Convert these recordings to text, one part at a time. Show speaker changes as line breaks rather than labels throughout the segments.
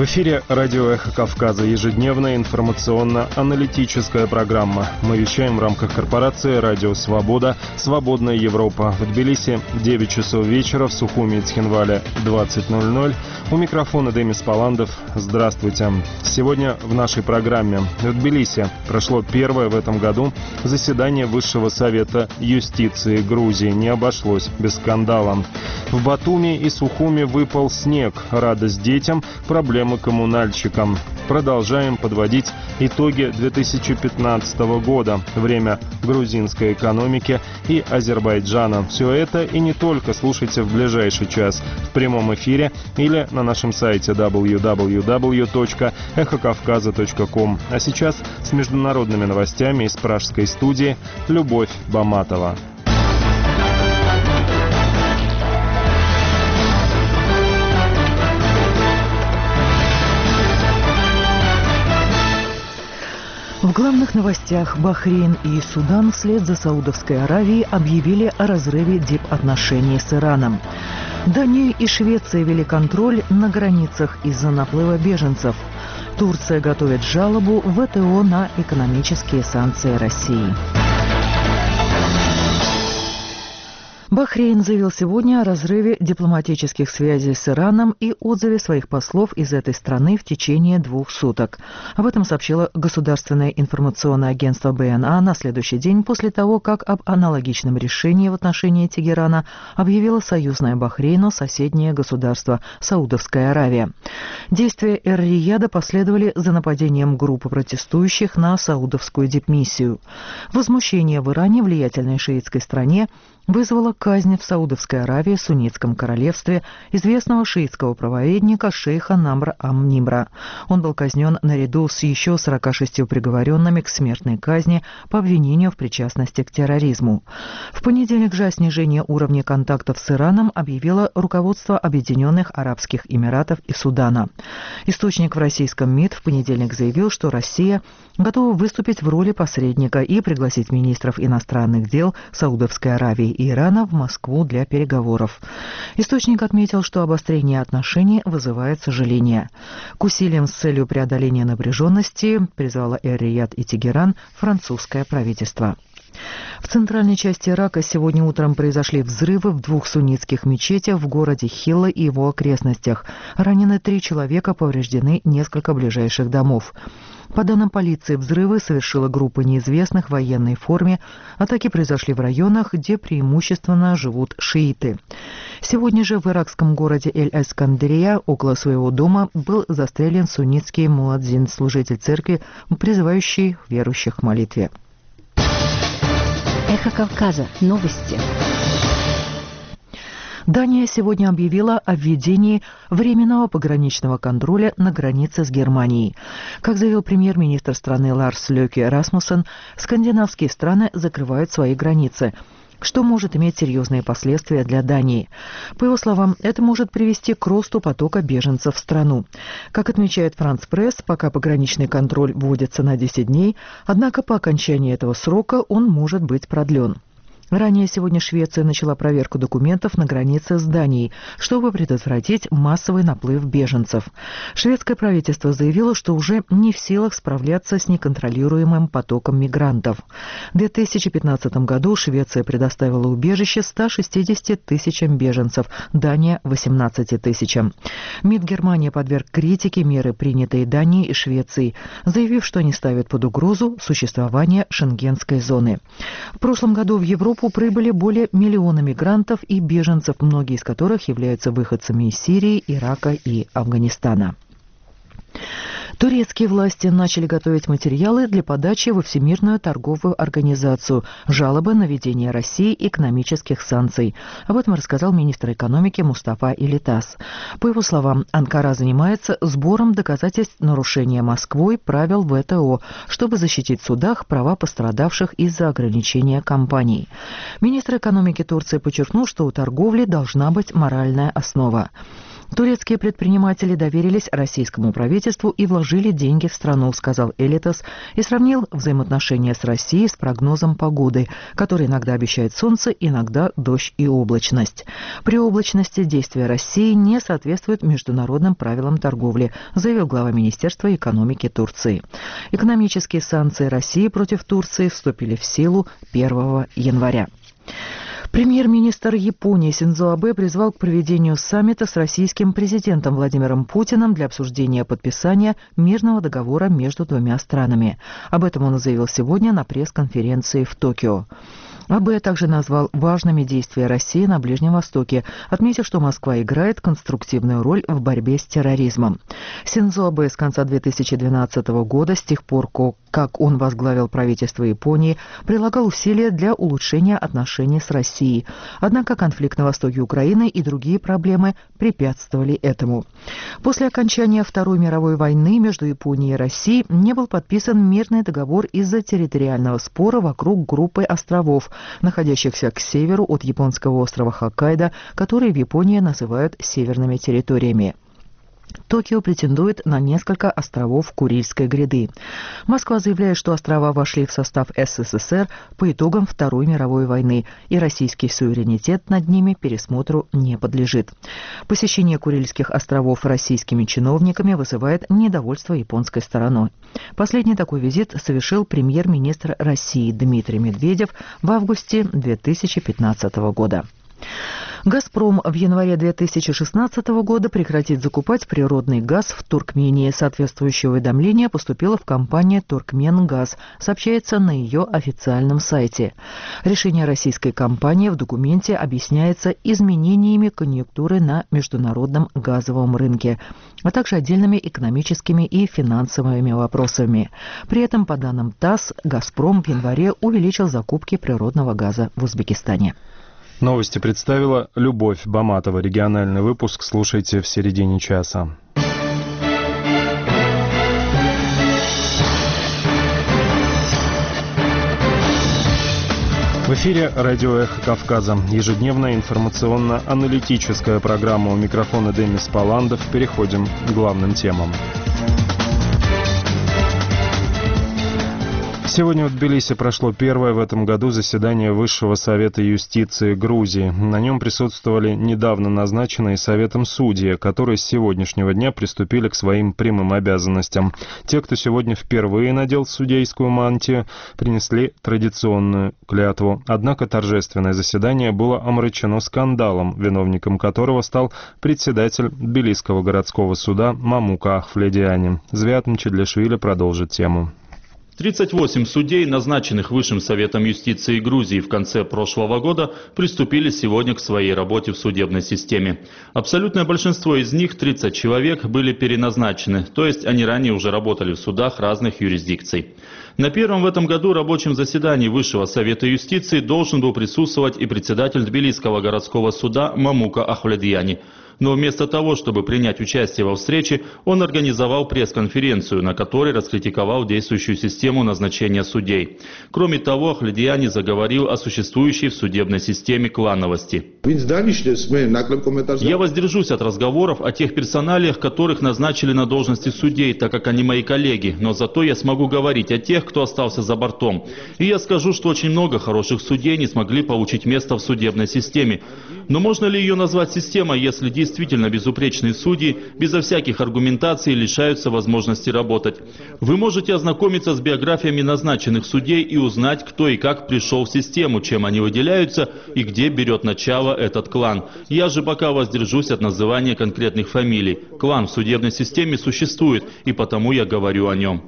эфире радио «Эхо Кавказа», ежедневная информационно-аналитическая программа. Мы вещаем в рамках корпорации «Радио Свобода», «Свободная Европа». В Тбилиси 9 часов вечера, в Сухуми и Цхинвале 20:00. У микрофона Демис Паландов. Здравствуйте. Сегодня в нашей программе. В Тбилиси прошло первое в этом году заседание Высшего совета юстиции Грузии. Не обошлось без скандала. В Батуми и Сухуми выпал снег. Радость детям, проблемы коммунальщикам. Продолжаем подводить итоги 2015 года. Время грузинской экономики и Азербайджана. Все это и не только слушайте в ближайший час в прямом эфире или на нашем сайте www.эхокавказа.ком. А сейчас с международными новостями из пражской студии Любовь Баматова.
В главных новостях: Бахрейн и Судан вслед за Саудовской Аравией объявили о разрыве дипотношений с Ираном. Дания и Швеция ввели контроль на границах из-за наплыва беженцев. Турция готовит жалобу в ВТО на экономические санкции России. Бахрейн заявил сегодня о разрыве дипломатических связей с Ираном и отзыве своих послов из этой страны в течение 2 суток. Об этом сообщило государственное информационное агентство БНА на следующий день после того, как об аналогичном решении в отношении Тегерана объявило союзное Бахрейну соседнее государство Саудовская Аравия. Действия Эр-Рияда последовали за нападением группы протестующих на саудовскую дипмиссию. Возмущение в Иране, влиятельной шиитской стране, вызвала казнь в Саудовской Аравии, Суннитском королевстве, известного шиитского проповедника шейха Намра ам-Нимра. Он был казнен наряду с еще 46 приговоренными к смертной казни по обвинению в причастности к терроризму. В понедельник же о снижении уровня контактов с Ираном объявило руководство Объединенных Арабских Эмиратов и Судана. Источник в российском МИД в понедельник заявил, что Россия готова выступить в роли посредника и пригласить министров иностранных дел Саудовской Аравии и Ирана в Москву для переговоров. Источник отметил, что обострение отношений вызывает сожаление. К усилиям с целью преодоления напряженности призвало Эр-Рияд и Тегеран французское правительство. В центральной части Ирака сегодня утром произошли взрывы в 2 суннитских мечетях в городе Хилла и его окрестностях. Ранены 3 человека, повреждены несколько ближайших домов. По данным полиции, взрывы совершила группа неизвестных в военной форме. Атаки произошли в районах, где преимущественно живут шииты. Сегодня же в иракском городе Эль-Эскандерия около своего дома был застрелен суннитский муадзин, служитель церкви, призывающий верующих к молитве.
Эхо Кавказа. Новости.
Дания сегодня объявила о введении временного пограничного контроля на границе с Германией. Как заявил премьер-министр страны Ларс Лёке Расмуссен, скандинавские страны закрывают свои границы, что может иметь серьезные последствия для Дании. По его словам, это может привести к росту потока беженцев в страну. Как отмечает Франс Пресс, пока пограничный контроль вводится на 10 дней, однако по окончании этого срока он может быть продлен. Ранее сегодня Швеция начала проверку документов на границе с Данией, чтобы предотвратить массовый наплыв беженцев. Шведское правительство заявило, что уже не в силах справляться с неконтролируемым потоком мигрантов. В 2015 году Швеция предоставила убежище 160 тысячам беженцев, Дания – 18 тысячам. МИД Германии подверг критике меры, принятые Данией и Швецией, заявив, что они ставят под угрозу существование шенгенской зоны. В прошлом году в Европу прибыли более миллиона мигрантов и беженцев, многие из которых являются выходцами из Сирии, Ирака и Афганистана. Турецкие власти начали готовить материалы для подачи во Всемирную торговую организацию жалобы на введение России экономических санкций. Об этом рассказал министр экономики Мустафа Илитас. По его словам, Анкара занимается сбором доказательств нарушения Москвой правил ВТО, чтобы защитить в судах права пострадавших из-за ограничения компаний. Министр экономики Турции подчеркнул, что у торговли должна быть моральная основа. Турецкие предприниматели доверились российскому правительству и вложили деньги в страну, сказал Элитас и сравнил взаимоотношения с Россией с прогнозом погоды, который иногда обещает солнце, иногда дождь и облачность. При облачности действия России не соответствуют международным правилам торговли, заявил глава Министерства экономики Турции. Экономические санкции России против Турции вступили в силу 1 января. Премьер-министр Японии Синдзо Абэ призвал к проведению саммита с российским президентом Владимиром Путиным для обсуждения подписания мирного договора между двумя странами. Об этом он заявил сегодня на пресс-конференции в Токио. Абэ также назвал важными действия России на Ближнем Востоке, отметив, что Москва играет конструктивную роль в борьбе с терроризмом. Синдзо Абэ с конца 2012 года, с тех пор, как он возглавил правительство Японии, прилагал усилия для улучшения отношений с Россией. Однако конфликт на востоке Украины и другие проблемы препятствовали этому. После окончания Второй мировой войны между Японией и Россией не был подписан мирный договор из-за территориального спора вокруг группы островов, находящихся к северу от японского острова Хоккайдо, которые в Японии называют северными территориями. Токио претендует на несколько островов Курильской гряды. Москва заявляет, что острова вошли в состав СССР по итогам Второй мировой войны, и российский суверенитет над ними пересмотру не подлежит. Посещение Курильских островов российскими чиновниками вызывает недовольство японской стороной. Последний такой визит совершил премьер-министр России Дмитрий Медведев в августе 2015 года. «Газпром» в январе 2016 года прекратит закупать природный газ в Туркмении. Соответствующее уведомление поступило в компанию «Туркменгаз», сообщается на ее официальном сайте. Решение российской компании в документе объясняется изменениями конъюнктуры на международном газовом рынке, а также отдельными экономическими и финансовыми вопросами. При этом, по данным ТАСС, «Газпром» в январе увеличил закупки природного газа в Узбекистане.
Новости представила Любовь Баматова. Региональный выпуск слушайте в середине часа. В эфире радио «Эхо Кавказа». Ежедневная информационно-аналитическая программа. У микрофона Демис Паландов. Переходим к главным темам. Сегодня в Тбилиси прошло первое в этом году заседание Высшего совета юстиции Грузии. На нем присутствовали недавно назначенные Советом судьи, которые с сегодняшнего дня приступили к своим прямым обязанностям. Те, кто сегодня впервые надел судейскую мантию, принесли традиционную клятву. Однако торжественное заседание было омрачено скандалом, виновником которого стал председатель Тбилисского городского суда Мамука Ахфледиани. Звят Мчедлишвили продолжит тему.
38 судей, назначенных Высшим Советом юстиции Грузии в конце прошлого года, приступили сегодня к своей работе в судебной системе. Абсолютное большинство из них, 30 человек, были переназначены, то есть они ранее уже работали в судах разных юрисдикций. На первом в этом году рабочем заседании Высшего Совета юстиции должен был присутствовать и председатель Тбилисского городского суда Мамука Ахфледиани. Но вместо того, чтобы принять участие во встрече, он организовал пресс-конференцию, на которой раскритиковал действующую систему назначения судей. Кроме того, Ахфледиани заговорил о существующей в судебной системе клановости. «Я воздержусь от разговоров о тех персоналиях, которых назначили на должности судей, так как они мои коллеги, но зато я смогу говорить о тех, кто остался за бортом. И я скажу, что очень много хороших судей не смогли получить место в судебной системе. Но можно ли ее назвать системой, если действительно безупречные судьи, безо всяких аргументаций, лишаются возможности работать? Вы можете ознакомиться с биографиями назначенных судей и узнать, кто и как пришел в систему, чем они выделяются и где берет начало этот клан. Я же пока воздержусь от называния конкретных фамилий. Клан в судебной системе существует, и потому я говорю о нем»,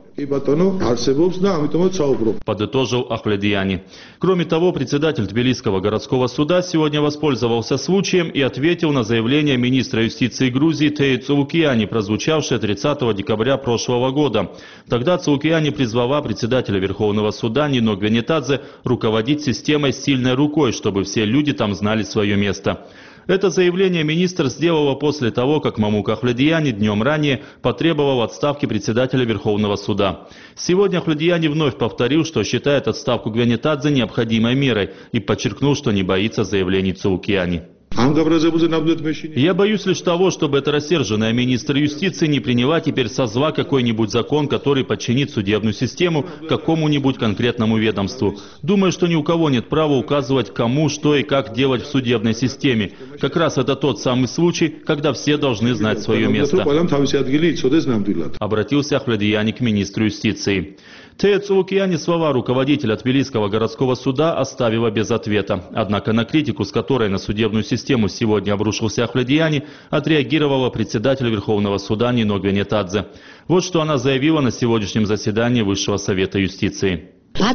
подытожил Ахфледиани. Кроме того, председатель Тбилисского городского суда сегодня воспользовался случаем и ответил на заявление министра юстиции Грузии Теи Цулукиани, прозвучавшее 30 декабря прошлого года. Тогда Цулукиани призвала председателя Верховного суда Нино Гвенетадзе руководить системой с сильной рукой, чтобы все люди там знали свое место. Это заявление министр сделала после того, как Мамука Ахфледиани днем ранее потребовал отставки председателя Верховного суда. Сегодня Ахфледиани вновь повторил, что считает отставку Гвенетадзе необходимой мерой и подчеркнул, что не боится заявлений Цулукиани. Я боюсь лишь того, чтобы эта рассерженная министр юстиции не приняла теперь со зла какой-нибудь закон, который подчинит судебную систему какому-нибудь конкретному ведомству. Думаю, что ни у кого нет права указывать, кому, что и как делать в судебной системе. Как раз это тот самый случай, когда все должны знать свое место. Обратился Ахмедияни к министру юстиции. Тея Цулукияни слова руководителя Тбилисского городского суда оставила без ответа. Однако на критику, с которой на судебную систему сегодня обрушился Ахмедияни, отреагировала председатель Верховного суда Нино Гвенетадзе. Вот что она заявила на сегодняшнем заседании Высшего совета юстиции.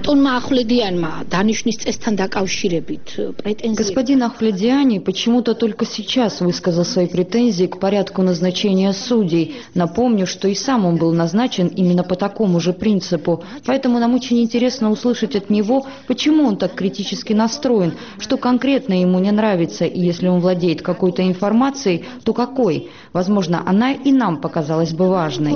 Господин Ахмедияни почему-то только сейчас высказал свои претензии к порядку назначения судей. Напомню, что и сам он был назначен именно по такому же принципу. Поэтому нам очень интересно услышать от него, почему он так критически настроен, что конкретно ему не нравится, и если он владеет какой-то информацией, то какой? Возможно, она и нам показалась бы важной.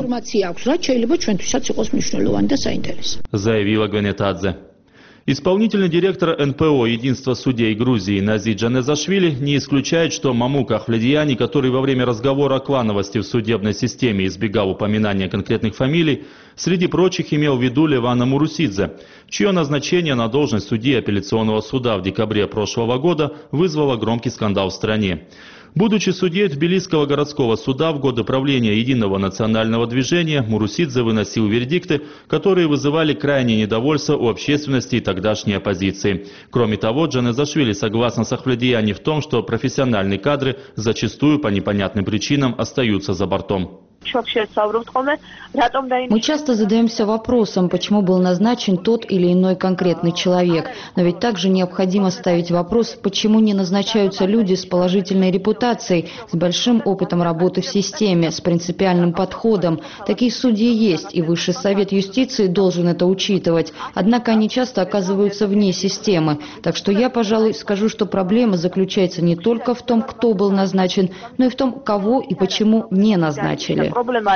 Заявила Гвенетадзе. Исполнительный директор НПО «Единство судей Грузии» Нази Джанезашвили не исключает, что Мамук Ахмедияни, который во время разговора о клановости в судебной системе избегал упоминания конкретных фамилий, среди прочих имел в виду Левана Мурусидзе, чье назначение на должность судьи апелляционного суда в декабре прошлого года вызвало громкий скандал в стране. Будучи судьей Тбилисского городского суда в годы правления Единого национального движения, Мурусидзе выносил вердикты, которые вызывали крайнее недовольство у общественности и тогдашней оппозиции. Кроме того, Джанезашвили согласна с Ахмедияни в том, что профессиональные кадры зачастую по непонятным причинам остаются за бортом.
Мы часто задаемся вопросом, почему был назначен тот или иной конкретный человек. Но ведь также необходимо ставить вопрос, почему не назначаются люди с положительной репутацией, с большим опытом работы в системе, с принципиальным подходом. Такие судьи есть, и Высший совет юстиции должен это учитывать. Однако они часто оказываются вне системы. Так что я, пожалуй, скажу, что проблема заключается не только в том, кто был назначен, но и в том, кого и почему не назначили.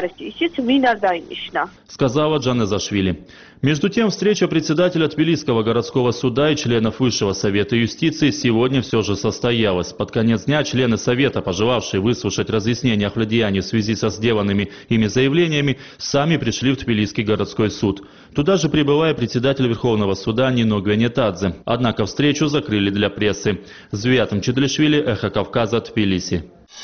Сказала Джанезашвили. Между тем, встреча председателя Тбилисского городского суда и членов Высшего совета юстиции сегодня все же состоялась. Под конец дня члены совета, пожелавшие выслушать разъяснения Ахмедияни в связи со сделанными ими заявлениями, сами пришли в Тбилисский городской суд. Туда же прибыла и председатель Верховного суда Нино Гвенетадзе. Однако встречу закрыли для прессы. Звиатом Чедлишвили, Эхо Кавказа, Тбилиси.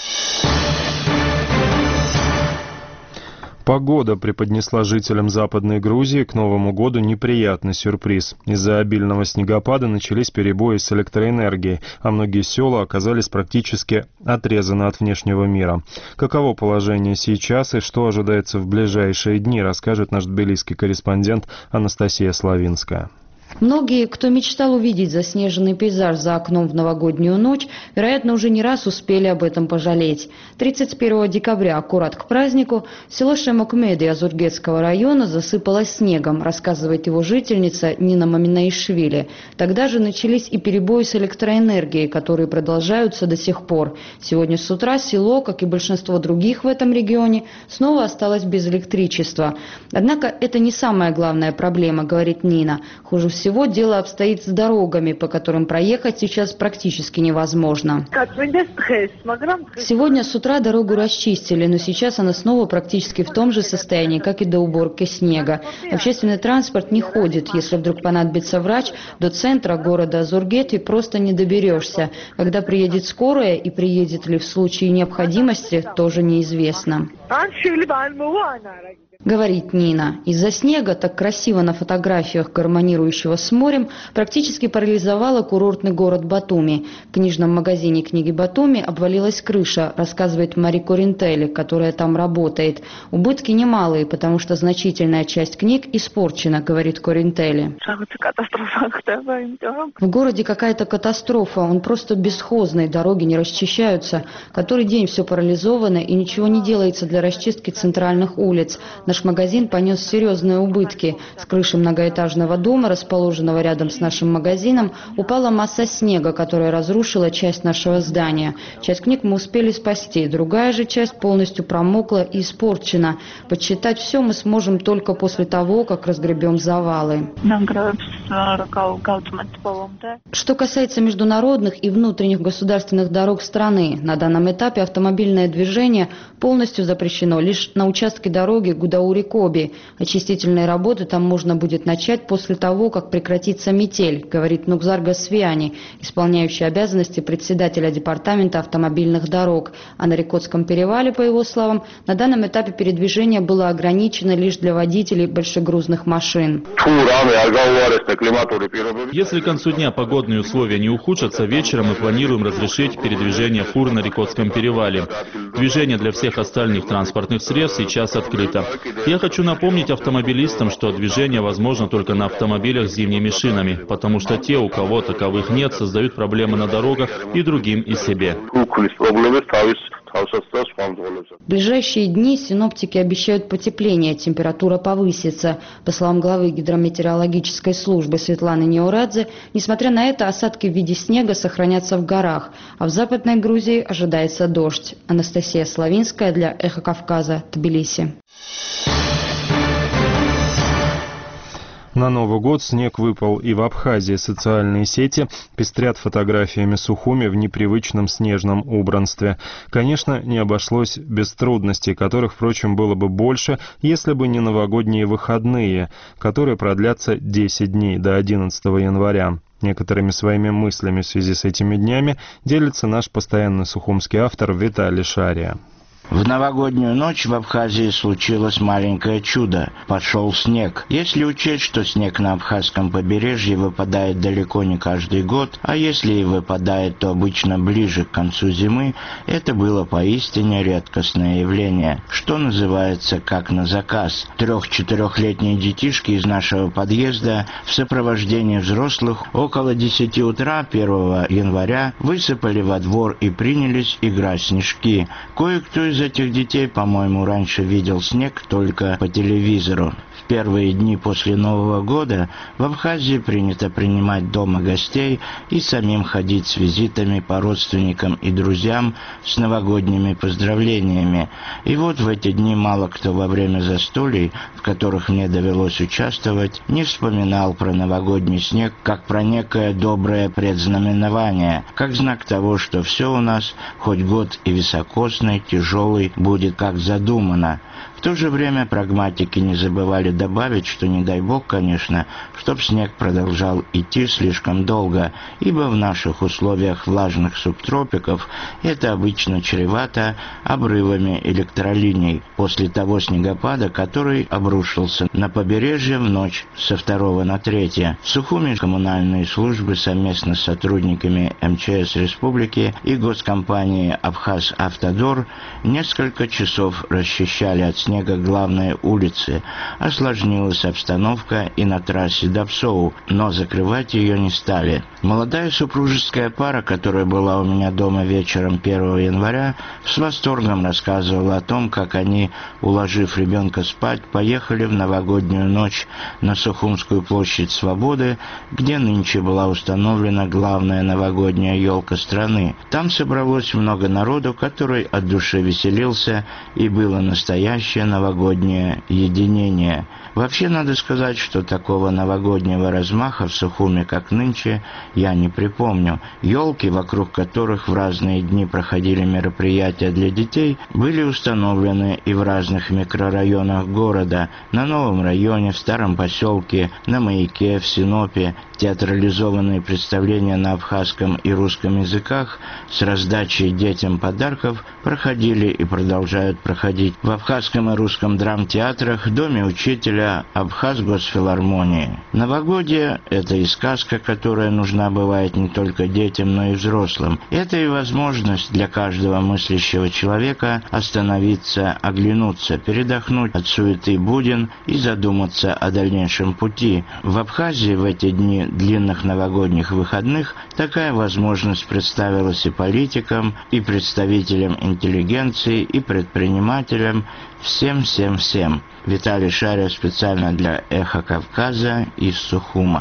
Погода преподнесла жителям Западной Грузии к Новому году неприятный сюрприз. Из-за обильного снегопада начались перебои с электроэнергией, а многие села оказались практически отрезаны от внешнего мира. Каково положение сейчас и что ожидается в ближайшие дни, расскажет наш тбилисский корреспондент Анастасия Славинская.
Многие, кто мечтал увидеть заснеженный пейзаж за окном в новогоднюю ночь, вероятно, уже не раз успели об этом пожалеть. 31 декабря, аккурат к празднику, село Шемокмеди Азургетского района засыпалось снегом, рассказывает его жительница Нина Маминаишвили. Тогда же начались и перебои с электроэнергией, которые продолжаются до сих пор. Сегодня с утра село, как и большинство других в этом регионе, снова осталось без электричества. Однако это не самая главная проблема, говорит Нина. Хуже всего дело обстоит с дорогами, по которым проехать сейчас практически невозможно. Сегодня с утра дорогу расчистили, но сейчас она снова практически в том же состоянии, как и до уборки снега. Общественный транспорт не ходит. Если вдруг понадобится врач, до центра города Азургети просто не доберешься. Когда приедет скорая и приедет ли в случае необходимости, тоже неизвестно. Говорит Нина. Из-за снега, так красиво на фотографиях гармонирующего с морем, практически парализовала курортный город Батуми. В книжном магазине книги Батуми обвалилась крыша, рассказывает Мари Коринтели, которая там работает. Убытки немалые, потому что значительная часть книг испорчена, говорит Коринтели. В городе какая-то катастрофа, он просто бесхозный, дороги не расчищаются. Который день все парализовано и ничего не делается для расчистки центральных улиц. Наш магазин понес серьезные убытки. С крыши многоэтажного дома, расположенного рядом с нашим магазином, упала масса снега, которая разрушила часть нашего здания. Часть книг мы успели спасти, другая же часть полностью промокла и испорчена. Подсчитать все мы сможем только после того, как разгребем завалы. Что касается международных и внутренних государственных дорог страны, на данном этапе автомобильное движение полностью запрещено лишь на участке дороги Гудаури-Коби. Очистительные работы там можно будет начать после того, как прекратится метель, говорит Нукзар Гасвиани, исполняющий обязанности председателя департамента автомобильных дорог. А на Рикотском перевале, по его словам, на данном этапе передвижение было ограничено лишь для водителей большегрузных машин.
Если к концу дня погодные условия не ухудшатся, вечером мы планируем разрешить передвижение фур на Рикотском перевале. Движение для всех остальных транспортных средств сейчас открыто. Я хочу напомнить автомобилистам, что движение возможно только на автомобилях с зимними шинами, потому что те, у кого таковых нет, создают проблемы на дорогах и другим, и себе.
В ближайшие дни синоптики обещают потепление, температура повысится. По словам главы гидрометеорологической службы Светланы Неорадзе, несмотря на это, осадки в виде снега сохранятся в горах, а в Западной Грузии ожидается дождь. Анастасия Славинская для «Эхо Кавказа», Тбилиси.
На Новый год снег выпал и в Абхазии. Социальные сети пестрят фотографиями Сухуми в непривычном снежном убранстве. Конечно, не обошлось без трудностей, которых, впрочем, было бы больше, если бы не новогодние выходные, которые продлятся 10 дней до 11 января. Некоторыми своими мыслями в связи с этими днями делится наш постоянный сухумский автор Виталий Шария.
В новогоднюю ночь в Абхазии случилось маленькое чудо. Пошел снег. Если учесть, что снег на абхазском побережье выпадает далеко не каждый год, а если и выпадает, то обычно ближе к концу зимы, это было поистине редкостное явление, что называется как на заказ. 3-4-летние детишки из нашего подъезда в сопровождении взрослых около 10 утра 1 января высыпали во двор и принялись играть в снежки. Кое-кто из этих детей, по-моему, раньше видел снег только по телевизору. В первые дни после Нового года в Абхазии принято принимать дома гостей и самим ходить с визитами по родственникам и друзьям с новогодними поздравлениями. И вот в эти дни мало кто во время застолий, в которых мне довелось участвовать, не вспоминал про новогодний снег как про некое доброе предзнаменование, как знак того, что все у нас, хоть год и високосный, тяжелый, будет как задумано. В то же время прагматики не забывали добавить, что не дай бог, конечно, чтоб снег продолжал идти слишком долго, ибо в наших условиях влажных субтропиков это обычно чревато обрывами электролиний после того снегопада, который обрушился на побережье в ночь со 2 на 3. В Сухуми коммунальные службы совместно с сотрудниками МЧС Республики и госкомпании «Абхаз-Автодор» несколько часов расчищали от снега главные улицы. Осложнилась обстановка и на трассе до Псоу, но закрывать ее не стали. Молодая супружеская пара, которая была у меня дома вечером 1 января, с восторгом рассказывала о том, как они, уложив ребенка спать, поехали в новогоднюю ночь на Сухумскую площадь Свободы, где нынче была установлена главная новогодняя елка страны. Там собралось много народу, который от души веселился, и было настоящее новогоднее единение. Вообще, надо сказать, что такого новогоднего размаха в Сухуми, как нынче, я не припомню. Елки, вокруг которых в разные дни проходили мероприятия для детей, были установлены и в разных микрорайонах города, на Новом районе, в Старом поселке, на Маяке, в Синопе. Театрализованные представления на абхазском и русском языках с раздачей детям подарков проходили и продолжают проходить в абхазском и русском драмтеатрах, Доме учителя, Абхаз-госфилармонии. Новогодие – это и сказка, которая нужна бывает не только детям, но и взрослым. Это и возможность для каждого мыслящего человека остановиться, оглянуться, передохнуть от суеты буден и задуматься о дальнейшем пути. В Абхазии в эти дни длинных новогодних выходных такая возможность представилась и политикам, и представителям интеллигенции, и предпринимателям. Всем. Виталий Шарев специально для «Эхо Кавказа» из Сухума.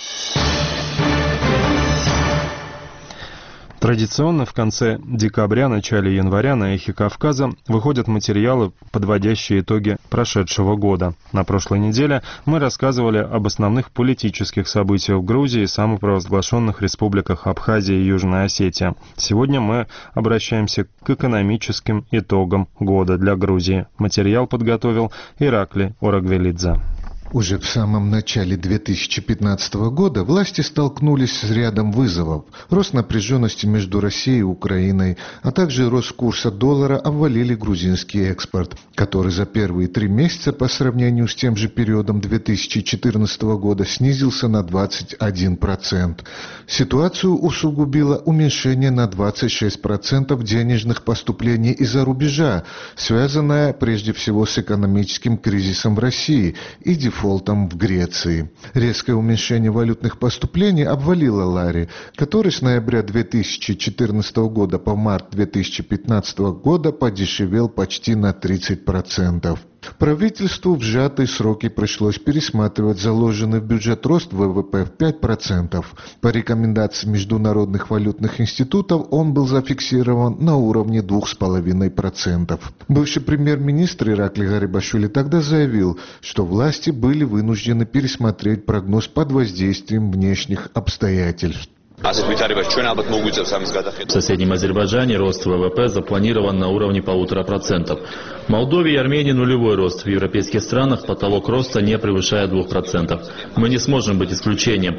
Традиционно в конце декабря, начале января на «Эхе Кавказа» выходят материалы, подводящие итоги прошедшего года. На прошлой неделе мы рассказывали об основных политических событиях в Грузии и самопровозглашенных республиках Абхазия и Южная Осетия. Сегодня мы обращаемся к экономическим итогам года для Грузии. Материал подготовил Ираклий Орагвелидзе.
Уже в самом начале 2015 года власти столкнулись с рядом вызовов. Рост напряженности между Россией и Украиной, а также рост курса доллара обвалили грузинский экспорт, который за первые 3 месяца по сравнению с тем же периодом 2014 года снизился на 21%. Ситуацию усугубило уменьшение на 26% денежных поступлений из-за рубежа, связанное прежде всего с экономическим кризисом в России и дефолтом в Греции. Резкое уменьшение валютных поступлений обвалило лари, который с ноября 2014 года по март 2015 года подешевел почти на 30%. Правительству в сжатые сроки пришлось пересматривать заложенный в бюджет рост ВВП в 5%. По рекомендации международных валютных институтов он был зафиксирован на уровне 2,5%. Бывший премьер-министр Ираклий Гарибашвили тогда заявил, что власти были вынуждены пересмотреть прогноз под воздействием внешних обстоятельств.
В соседнем Азербайджане рост ВВП запланирован на уровне 1,5%. В Молдове и Армении нулевой рост. В европейских странах потолок роста не превышает 2%. Мы не сможем быть исключением,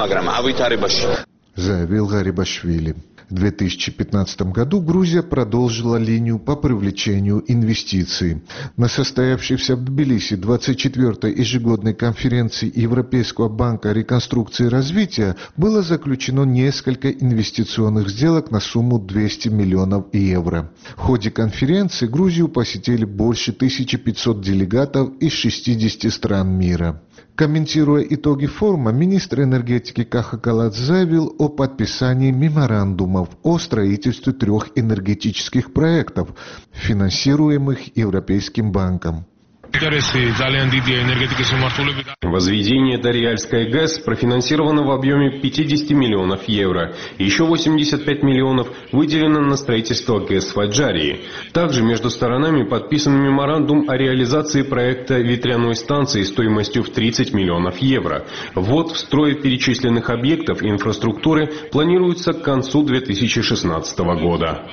заявил Гарибашвили. В 2015 году Грузия продолжила линию по привлечению инвестиций. На состоявшейся в Тбилиси 24-й ежегодной конференции Европейского банка реконструкции и развития было заключено несколько инвестиционных сделок на сумму 200 миллионов евро. В ходе конференции Грузию посетили больше 1500 делегатов из 60 стран мира. Комментируя итоги форума, министр энергетики Каха Каладзе заявил о подписании меморандумов о строительстве 3 энергетических проектов, финансируемых Европейским банком.
Возведение Дарьяльской ГЭС профинансировано в объеме 50 миллионов евро. Еще 85 миллионов выделено на строительство ГЭС в Аджарии. Также между сторонами подписан меморандум о реализации проекта ветряной станции стоимостью в 30 миллионов евро. Ввод в строй перечисленных объектов инфраструктуры планируется к концу 2016 года.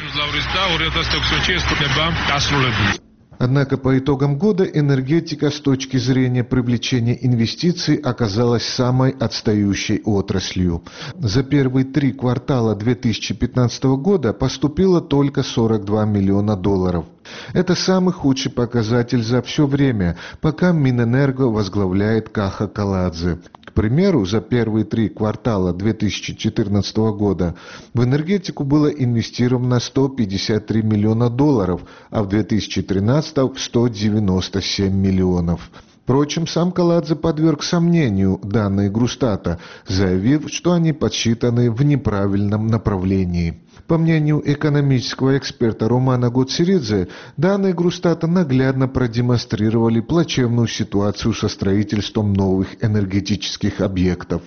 Однако по итогам года энергетика с точки зрения привлечения инвестиций оказалась самой отстающей отраслью. За первые 3 квартала 2015 года поступило только 42 миллиона долларов. Это самый худший показатель за все время, пока Минэнерго возглавляет Каха Каладзе. К примеру, за первые 3 квартала 2014 года в энергетику было инвестировано 153 миллиона долларов, а в 2013 в 197 миллионов. Впрочем, сам Каладзе подверг сомнению данные Грустата, заявив, что они подсчитаны в неправильном направлении. По мнению экономического эксперта Романа Гоцеридзе, данные Грустата наглядно продемонстрировали плачевную ситуацию со строительством новых энергетических объектов.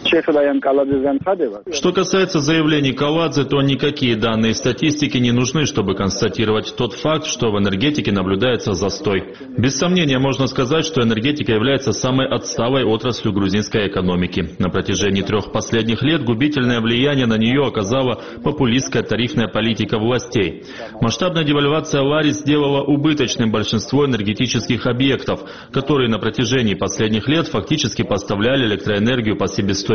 Что касается заявлений Каладзе, то никакие данные статистики не нужны, чтобы констатировать тот факт, что в энергетике наблюдается застой. Без сомнения можно сказать, что энергетика является самой отсталой отраслью грузинской экономики. На протяжении 3 последних лет губительное влияние на нее оказала популистская тарифная политика властей. Масштабная девальвация лари сделала убыточным большинство энергетических объектов, которые на протяжении последних лет фактически поставляли электроэнергию по себестоимости.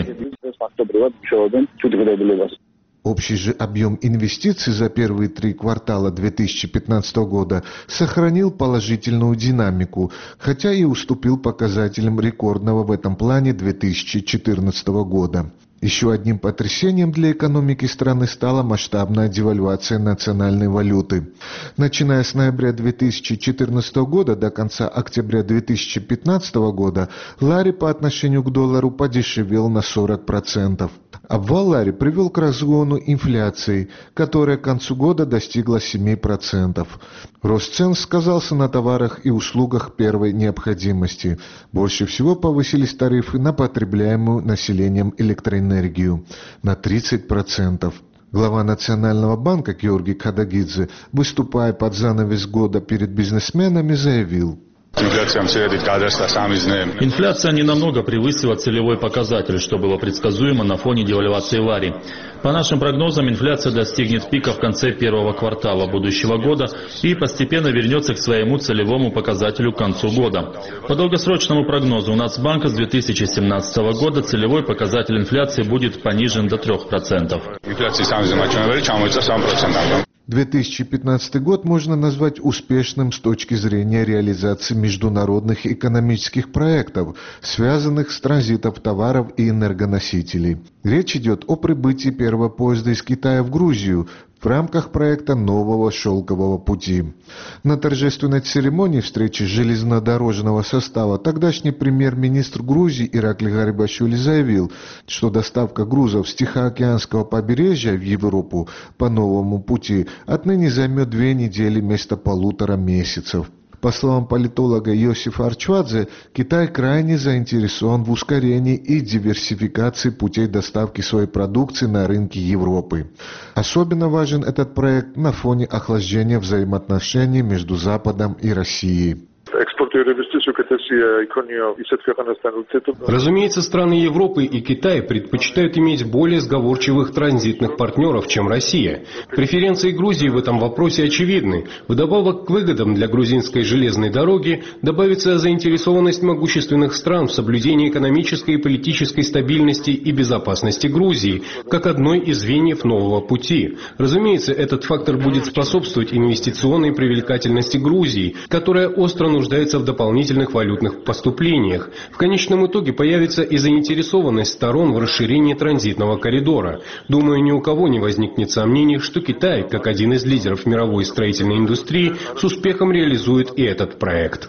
Общий же объем инвестиций за первые 3 квартала 2015 года сохранил положительную динамику, хотя и уступил показателям рекордного в этом плане 2014 года. Еще одним потрясением для экономики страны стала масштабная девальвация национальной валюты. Начиная с ноября 2014 года до конца октября 2015 года лари по отношению к доллару подешевел на 40%. Обвал лари привел к разгону инфляции, которая к концу года достигла 7%. Рост цен сказался на товарах и услугах первой необходимости. Больше всего повысились тарифы на потребляемую населением электроэнергию на 30%. Глава Национального банка Георгий Кадагидзе, выступая под занавес года перед бизнесменами, заявил:
Инфляция не намного превысила целевой показатель, что было предсказуемо на фоне девальвации лари. По нашим прогнозам, инфляция достигнет пика в конце первого квартала будущего года и постепенно вернется к своему целевому показателю к концу года. По долгосрочному прогнозу у Нацбанка с 2017 года целевой показатель инфляции будет понижен до 3%.
2015 год можно назвать успешным с точки зрения реализации международных экономических проектов, связанных с транзитом товаров и энергоносителей. Речь идет о прибытии первого поезда из Китая в Грузию в рамках проекта нового шелкового пути. На торжественной церемонии встречи железнодорожного состава тогдашний премьер-министр Грузии Ираклий Гарибашвили заявил, что доставка грузов с Тихоокеанского побережья в Европу по новому пути отныне займет 2 недели вместо 1,5 месяцев. По словам политолога Йосифа Арчвадзе, Китай крайне заинтересован в ускорении и диверсификации путей доставки своей продукции на рынки Европы. Особенно важен этот проект на фоне охлаждения взаимоотношений между Западом и Россией.
Разумеется, страны Европы и Китай предпочитают иметь более сговорчивых транзитных партнеров, чем Россия. Преференции Грузии в этом вопросе очевидны. Вдобавок к выгодам для грузинской железной дороги добавится заинтересованность могущественных стран в соблюдении экономической и политической стабильности и безопасности Грузии, как одной из звеньев нового пути. Разумеется, этот фактор будет способствовать инвестиционной привлекательности Грузии, которая остро нуждается в дополнительных валютных поступлениях. В конечном итоге появится и заинтересованность сторон в расширении транзитного коридора. Думаю, ни у кого не возникнет сомнений, что Китай, как один из лидеров мировой строительной индустрии, с успехом реализует и этот проект.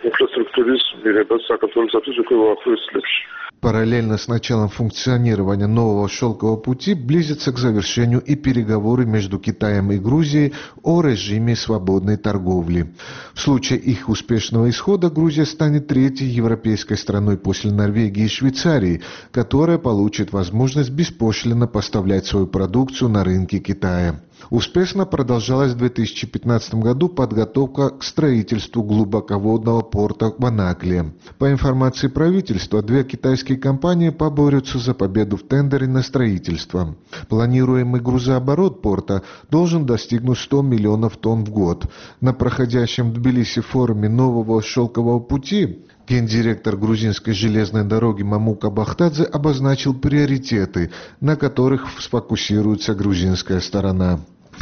Параллельно с началом функционирования нового шелкового пути близятся к завершению и переговоры между Китаем и Грузией о режиме свободной торговли. В случае их успешного исхода Грузия станет 3-й европейской страной после Норвегии и Швейцарии, которая получит возможность беспошлинно поставлять свою продукцию на рынки Китая. Успешно продолжалась в 2015 году подготовка к строительству глубоководного порта в Анаклии. По информации правительства, 2 китайские компании поборются за победу в тендере на строительство. Планируемый грузооборот порта должен достигнуть 100 миллионов тонн в год. На проходящем в Тбилиси форуме нового шелкового пути гендиректор грузинской железной дороги Мамука Бахтадзе обозначил приоритеты, на которых сфокусируется грузинская сторона.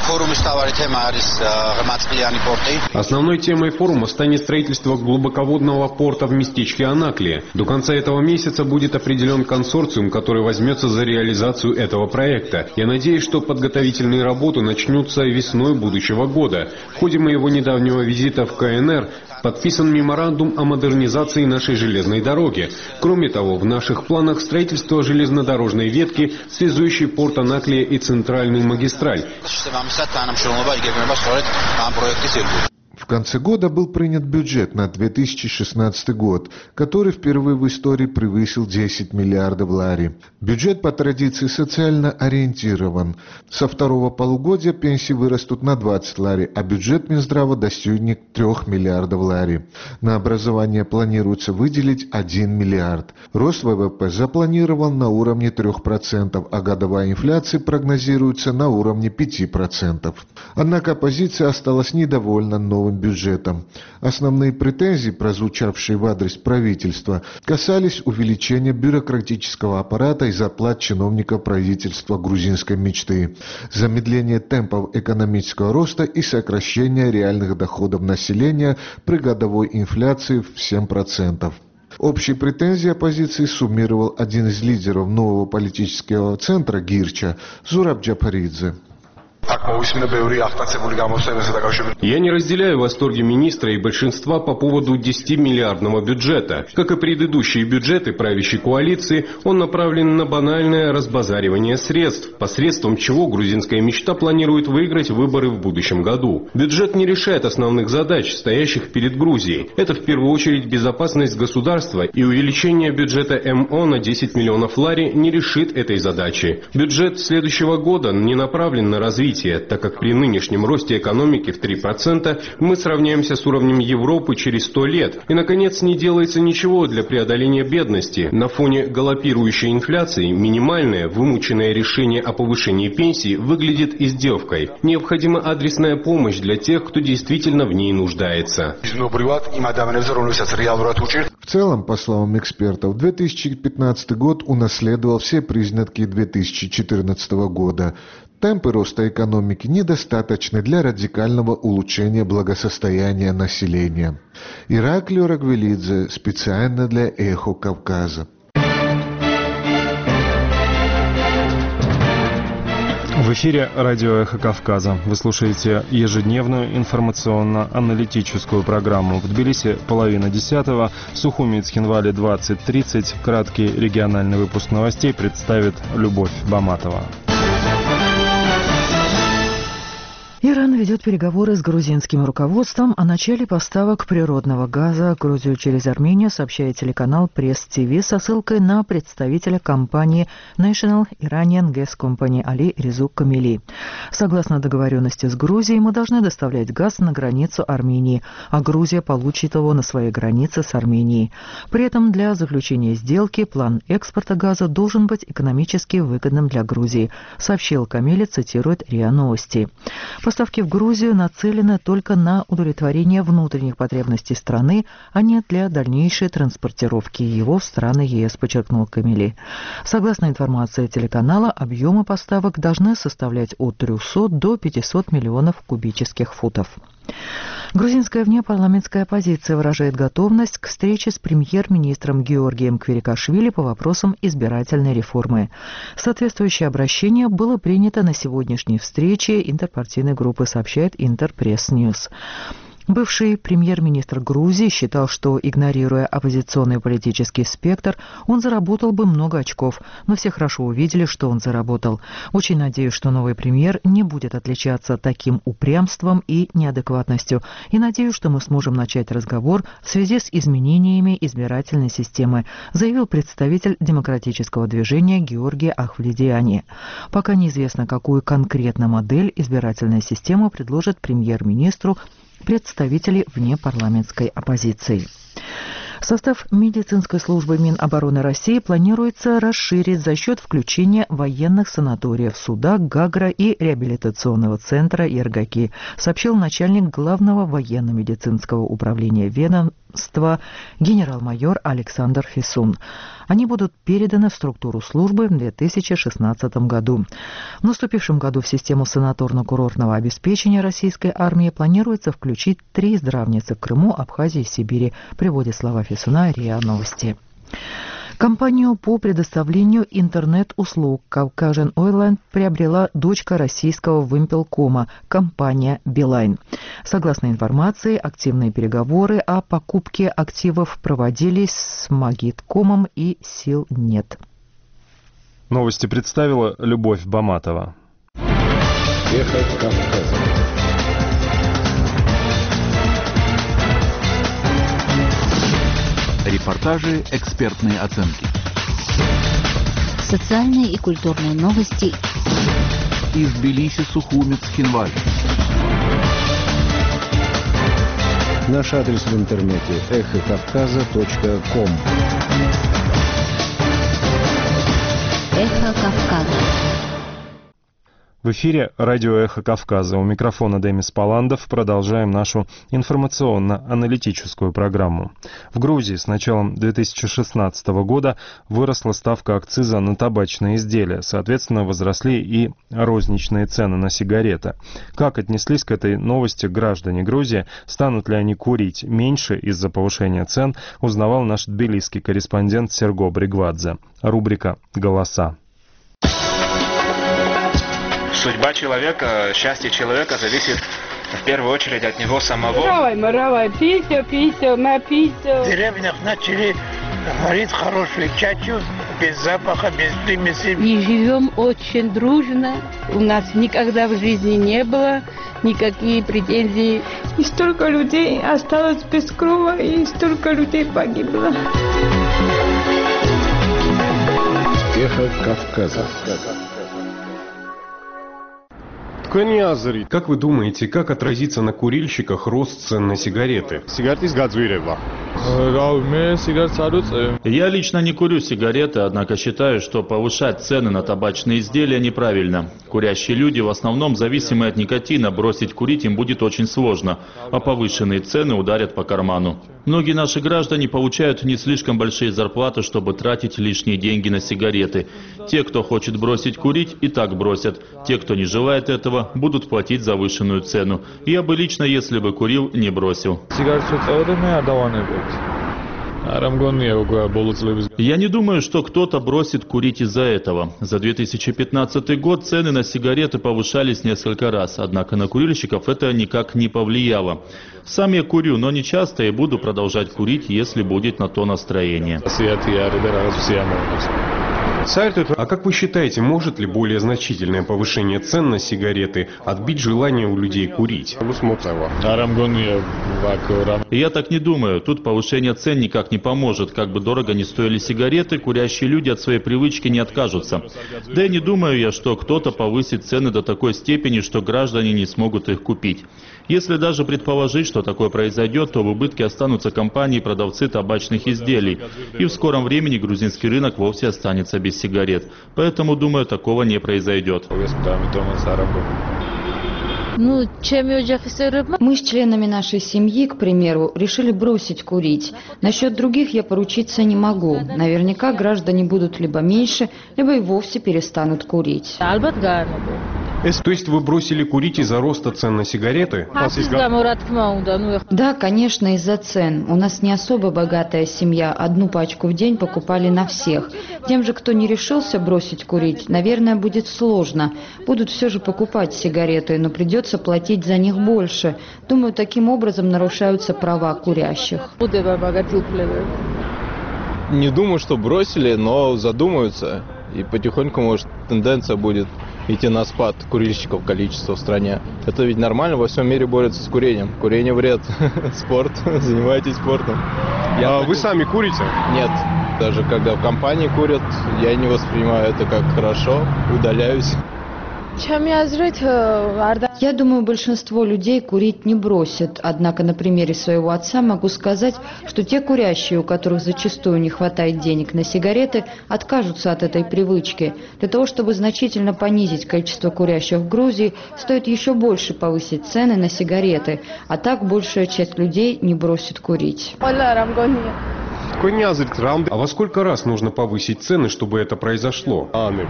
Основной темой форума станет строительство глубоководного порта в местечке Анаклия. До конца этого месяца будет определен консорциум, который возьмется за реализацию этого проекта. Я надеюсь, что подготовительные работы начнутся весной будущего года. В ходе моего недавнего визита в КНР подписан меморандум о модернизации нашей железной дороги. Кроме того, в наших планах строительство железнодорожной ветки, связующей порт Анаклия и центральную магистраль.
В конце года был принят бюджет на 2016 год, который впервые в истории превысил 10 миллиардов лари. Бюджет по традиции социально ориентирован. Со второго полугодия пенсии вырастут на 20 лари, а бюджет Минздрава достигнет 3 миллиардов лари. На образование планируется выделить 1 миллиард. Рост ВВП запланирован на уровне 3%, а годовая инфляция прогнозируется на уровне 5%. Однако оппозиция осталась недовольна новым бюджетом. Основные претензии, прозвучавшие в адрес правительства, касались увеличения бюрократического аппарата и зарплат чиновников правительства грузинской мечты, замедления темпов экономического роста и сокращения реальных доходов населения при годовой инфляции в 7%. Общие претензии оппозиции суммировал один из лидеров нового политического центра Гирча Зураб Джапаридзе.
Я не разделяю восторги министра и большинства по поводу 10-миллиардного бюджета. Как и предыдущие бюджеты правящей коалиции, он направлен на банальное разбазаривание средств, посредством чего грузинская мечта планирует выиграть выборы в будущем году. Бюджет не решает основных задач, стоящих перед Грузией. Это в первую очередь безопасность государства, и увеличение бюджета МО на 10 миллионов лари не решит этой задачи. Бюджет следующего года не направлен на развитие, так как при нынешнем росте экономики в 3% мы сравняемся с уровнем Европы через 100 лет. И, наконец, не делается ничего для преодоления бедности. На фоне галопирующей инфляции минимальное, вымученное решение о повышении пенсий выглядит издевкой. Необходима адресная помощь для тех, кто действительно в ней нуждается.
В целом, по словам экспертов, 2015 год унаследовал все признаки 2014 года. Темпы роста экономики недостаточны для радикального улучшения благосостояния населения. Ираклио Рагвелидзе специально для «Эхо Кавказа».
В эфире радио «Эхо Кавказа». Вы слушаете ежедневную информационно-аналитическую программу. В Тбилиси 9:30, в Сухуми и Цхинвале 20:30. Краткий региональный выпуск новостей представит Любовь Баматова.
Иран ведет переговоры с грузинским руководством о начале поставок природного газа в Грузию через Армению, сообщает телеканал Пресс-ТВ со ссылкой на представителя компании National Iranian Gas Company Али Резук Камили. Согласно договоренности с Грузией, мы должны доставлять газ на границу Армении, а Грузия получит его на своей границе с Арменией. При этом для заключения сделки план экспорта газа должен быть экономически выгодным для Грузии, сообщил Камили, цитирует РИА Новости. Поставки в Грузию нацелены только на удовлетворение внутренних потребностей страны, а не для дальнейшей транспортировки его в страны ЕС, подчеркнул Камили. Согласно информации телеканала, объемы поставок должны составлять от 300 до 500 миллионов кубических футов. Грузинская внепарламентская оппозиция выражает готовность к встрече с премьер-министром Георгием Квирикашвили по вопросам избирательной реформы. Соответствующее обращение было принято на сегодняшней встрече интерпартийной группы, сообщает Интерпресс-Ньюс. Бывший премьер-министр Грузии считал, что, игнорируя оппозиционный политический спектр, он заработал бы много очков, но все хорошо увидели, что он заработал. Очень надеюсь, что новый премьер не будет отличаться таким упрямством и неадекватностью, и надеюсь, что мы сможем начать разговор в связи с изменениями избирательной системы, заявил представитель демократического движения Георгий Ахвледиани. Пока неизвестно, какую конкретно модель избирательной системы предложит премьер-министру представители внепарламентской оппозиции. Состав медицинской службы Минобороны России планируется расширить за счет включения военных санаториев суда, Гагра и реабилитационного центра Иргаки, сообщил начальник Главного военно-медицинского управления ведомства генерал-майор Александр Фисун. Они будут переданы в структуру службы в 2016 году. В наступившем году в систему санаторно-курортного обеспечения российской армии планируется включить 3 здравницы в Крыму, Абхазии и Сибири, приводит слова Фисуна РИА Новости. Компанию по предоставлению интернет-услуг Caucasian Oilline приобрела дочка российского Вимпелкома, компания Билайн. Согласно информации, активные переговоры о покупке активов проводились с Магиткомом и сил нет.
Новости представила Любовь Баматова.
Эхо Кавказа. Репортажи, экспертные оценки.
Социальные и культурные новости.
Из Тбилиси, Сухуми, Цхинваль. Наш адрес в интернете эхокавказа.ком.
Эхо Кавказа.
В эфире радио «Эхо Кавказа». У микрофона Демис Паландов. Продолжаем нашу информационно-аналитическую программу. В Грузии с началом 2016 года выросла ставка акциза на табачные изделия. Соответственно, возросли и розничные цены на сигареты. Как отнеслись к этой новости граждане Грузии? Станут ли они курить меньше из-за повышения цен? Узнавал наш тбилисский корреспондент Серго Бригвадзе. Рубрика «Голоса».
Судьба человека, счастье человека зависит в первую очередь от него самого.
В
деревнях начали варить хорошую чачу, без запаха, без примесей.
И живем очень дружно. У нас никогда в жизни не было никакие претензий. И столько людей осталось без крова, и столько людей погибло.
Эхо Кавказа.
Как вы думаете, как отразится на курильщиках рост цен на сигареты?
Я лично не курю сигареты, однако считаю, что повышать цены на табачные изделия неправильно. Курящие люди в основном зависимы от никотина, бросить курить им будет очень сложно, а повышенные цены ударят по карману. Многие наши граждане получают не слишком большие зарплаты, чтобы тратить лишние деньги на сигареты. Те, кто хочет бросить курить, и так бросят. Те, кто не желает этого, будут платить завышенную цену. Я бы лично, если бы курил, не бросил. Я не думаю, что кто-то бросит курить из-за этого. За 2015 год цены на сигареты повышались несколько раз, однако на курильщиков это никак не повлияло. Сам я курю, но не часто и буду продолжать курить, если будет на то настроение.
А как вы считаете, может ли более значительное повышение цен на сигареты отбить желание у людей курить?
Я так не думаю. Тут повышение цен никак не поможет. Как бы дорого ни стоили сигареты, курящие люди от своей привычки не откажутся. Да и не думаю я, что кто-то повысит цены до такой степени, что граждане не смогут их купить. Если даже предположить, что такое произойдет, то в убытке останутся компании и продавцы табачных изделий. И в скором времени грузинский рынок вовсе останется без сигарет. Поэтому, думаю, такого не произойдет.
Мы с членами нашей семьи, к примеру, решили бросить курить. Насчет других я поручиться не могу. Наверняка граждане будут либо меньше, либо и вовсе перестанут курить.
То есть вы бросили курить из-за роста цен на сигареты?
Да, конечно, из-за цен. У нас не особо богатая семья. Одну пачку в день покупали на всех. Тем же, кто не решился бросить курить, наверное, будет сложно. Будут все же покупать сигареты, но придется платить за них больше. Думаю, таким образом нарушаются права курящих.
Не думаю, что бросили, но задумаются. И потихоньку, может, тенденция будет идти на спад курильщиков количества в стране. Это ведь нормально, во всем мире борются с курением. Курение вред. Спорт, занимайтесь спортом.
Вы сами курите?
Нет. Даже когда в компании курят, я не воспринимаю это как хорошо, удаляюсь.
Я думаю, большинство людей курить не бросит. Однако на примере своего отца могу сказать, что те курящие, у которых зачастую не хватает денег на сигареты, откажутся от этой привычки. Для того, чтобы значительно понизить количество курящих в Грузии, стоит еще больше повысить цены на сигареты. А так большая часть людей не бросит курить.
А во сколько раз нужно повысить цены, чтобы это произошло?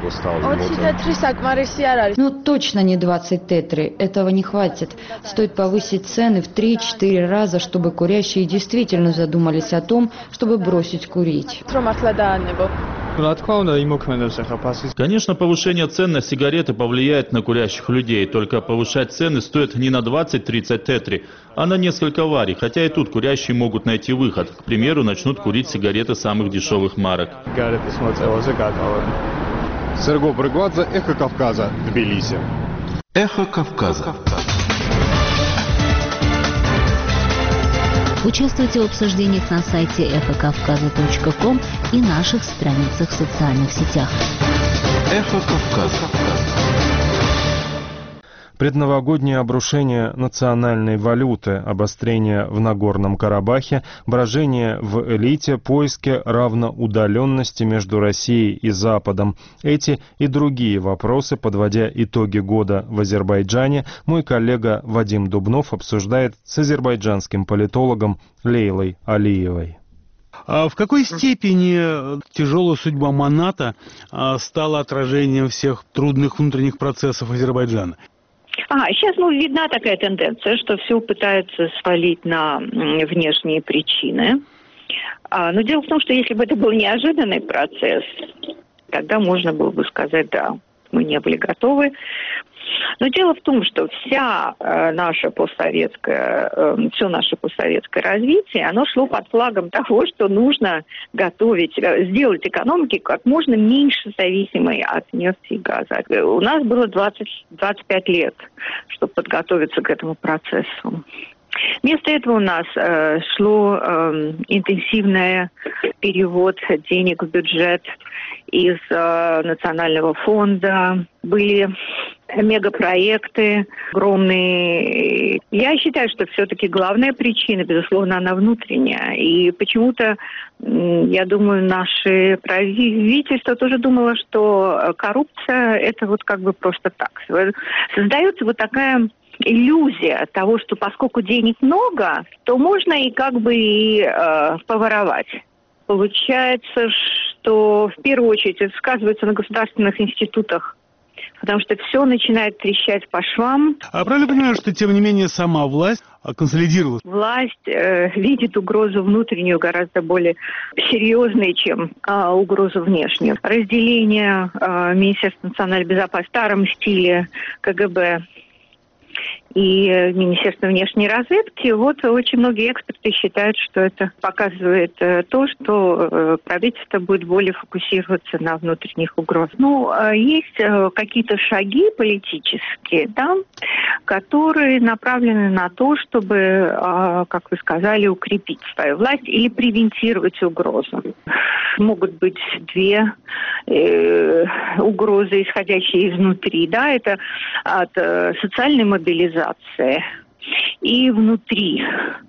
Ну, точно не 20 тетри. Этого не хватит. Стоит повысить цены в 3-4 раза, чтобы курящие действительно задумались о том, чтобы бросить курить.
Конечно, повышение цен на сигареты повлияет на курящих людей, только повышать цены стоит не на 20-30 тетри, а на несколько вари, хотя и тут курящие могут найти выход. К примеру, начнут курить сигареты самых дешевых марок.
Серго Брыгвадзе, Эхо Кавказа, Тбилиси.
Эхо Кавказа.
Участвуйте в обсуждениях на сайте эхокавказа.ком и наших страницах в социальных сетях.
Эхо Кавказа.
Предновогоднее обрушение национальной валюты, обострение в Нагорном Карабахе, брожение в элите, поиски равноудаленности между Россией и Западом. Эти и другие вопросы, подводя итоги года в Азербайджане, мой коллега Вадим Дубнов обсуждает с азербайджанским политологом Лейлой Алиевой.
В какой степени тяжелая судьба Маната стала отражением всех трудных внутренних процессов Азербайджана?
Сейчас видна такая тенденция, что все пытаются свалить на внешние причины. Но дело в том, что если бы это был неожиданный процесс, тогда можно было бы сказать, да, мы не были готовы. Но дело в том, что все наше постсоветское развитие, оно шло под флагом того, что нужно готовить, сделать экономику как можно меньше зависимой от нефти и газа. У нас было 25 лет, чтобы подготовиться к этому процессу. Вместо этого у нас шло интенсивный перевод денег в бюджет из национального фонда. Были мегапроекты огромные. Я считаю, что все-таки главная причина, безусловно, она внутренняя. И почему-то, я думаю, наше правительство тоже думало, что коррупция – это вот как бы просто так. Создается вот такая иллюзия того, что поскольку денег много, то можно и как бы и поворовать. Получается, что в первую очередь это сказывается на государственных институтах, потому что все начинает трещать по швам.
А правильно понимаю, что, тем не менее, сама власть консолидировалась?
Власть видит угрозу внутреннюю гораздо более серьезной, чем угрозу внешнюю. Разделение Министерства национальной безопасности в старом стиле КГБ и Министерство внешней разведки, вот очень многие эксперты считают, что это показывает то, что правительство будет более фокусироваться на внутренних угрозах. Ну, есть какие-то шаги политические, да, которые направлены на то, чтобы, как вы сказали, укрепить свою власть или превентировать угрозу. Могут быть две угрозы, исходящие изнутри, да, это от социальной мобилизации и внутри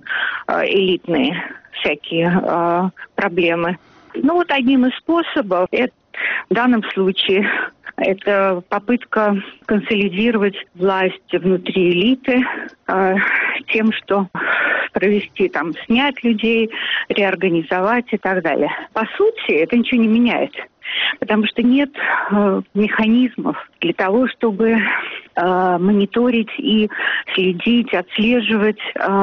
элитные всякие проблемы. Ну вот одним из способов это, в данном случае это попытка консолидировать власть внутри элиты тем, что провести там, снять людей, реорганизовать и так далее. По сути, это ничего не меняет, потому что нет механизмов для того, чтобы мониторить и следить, отслеживать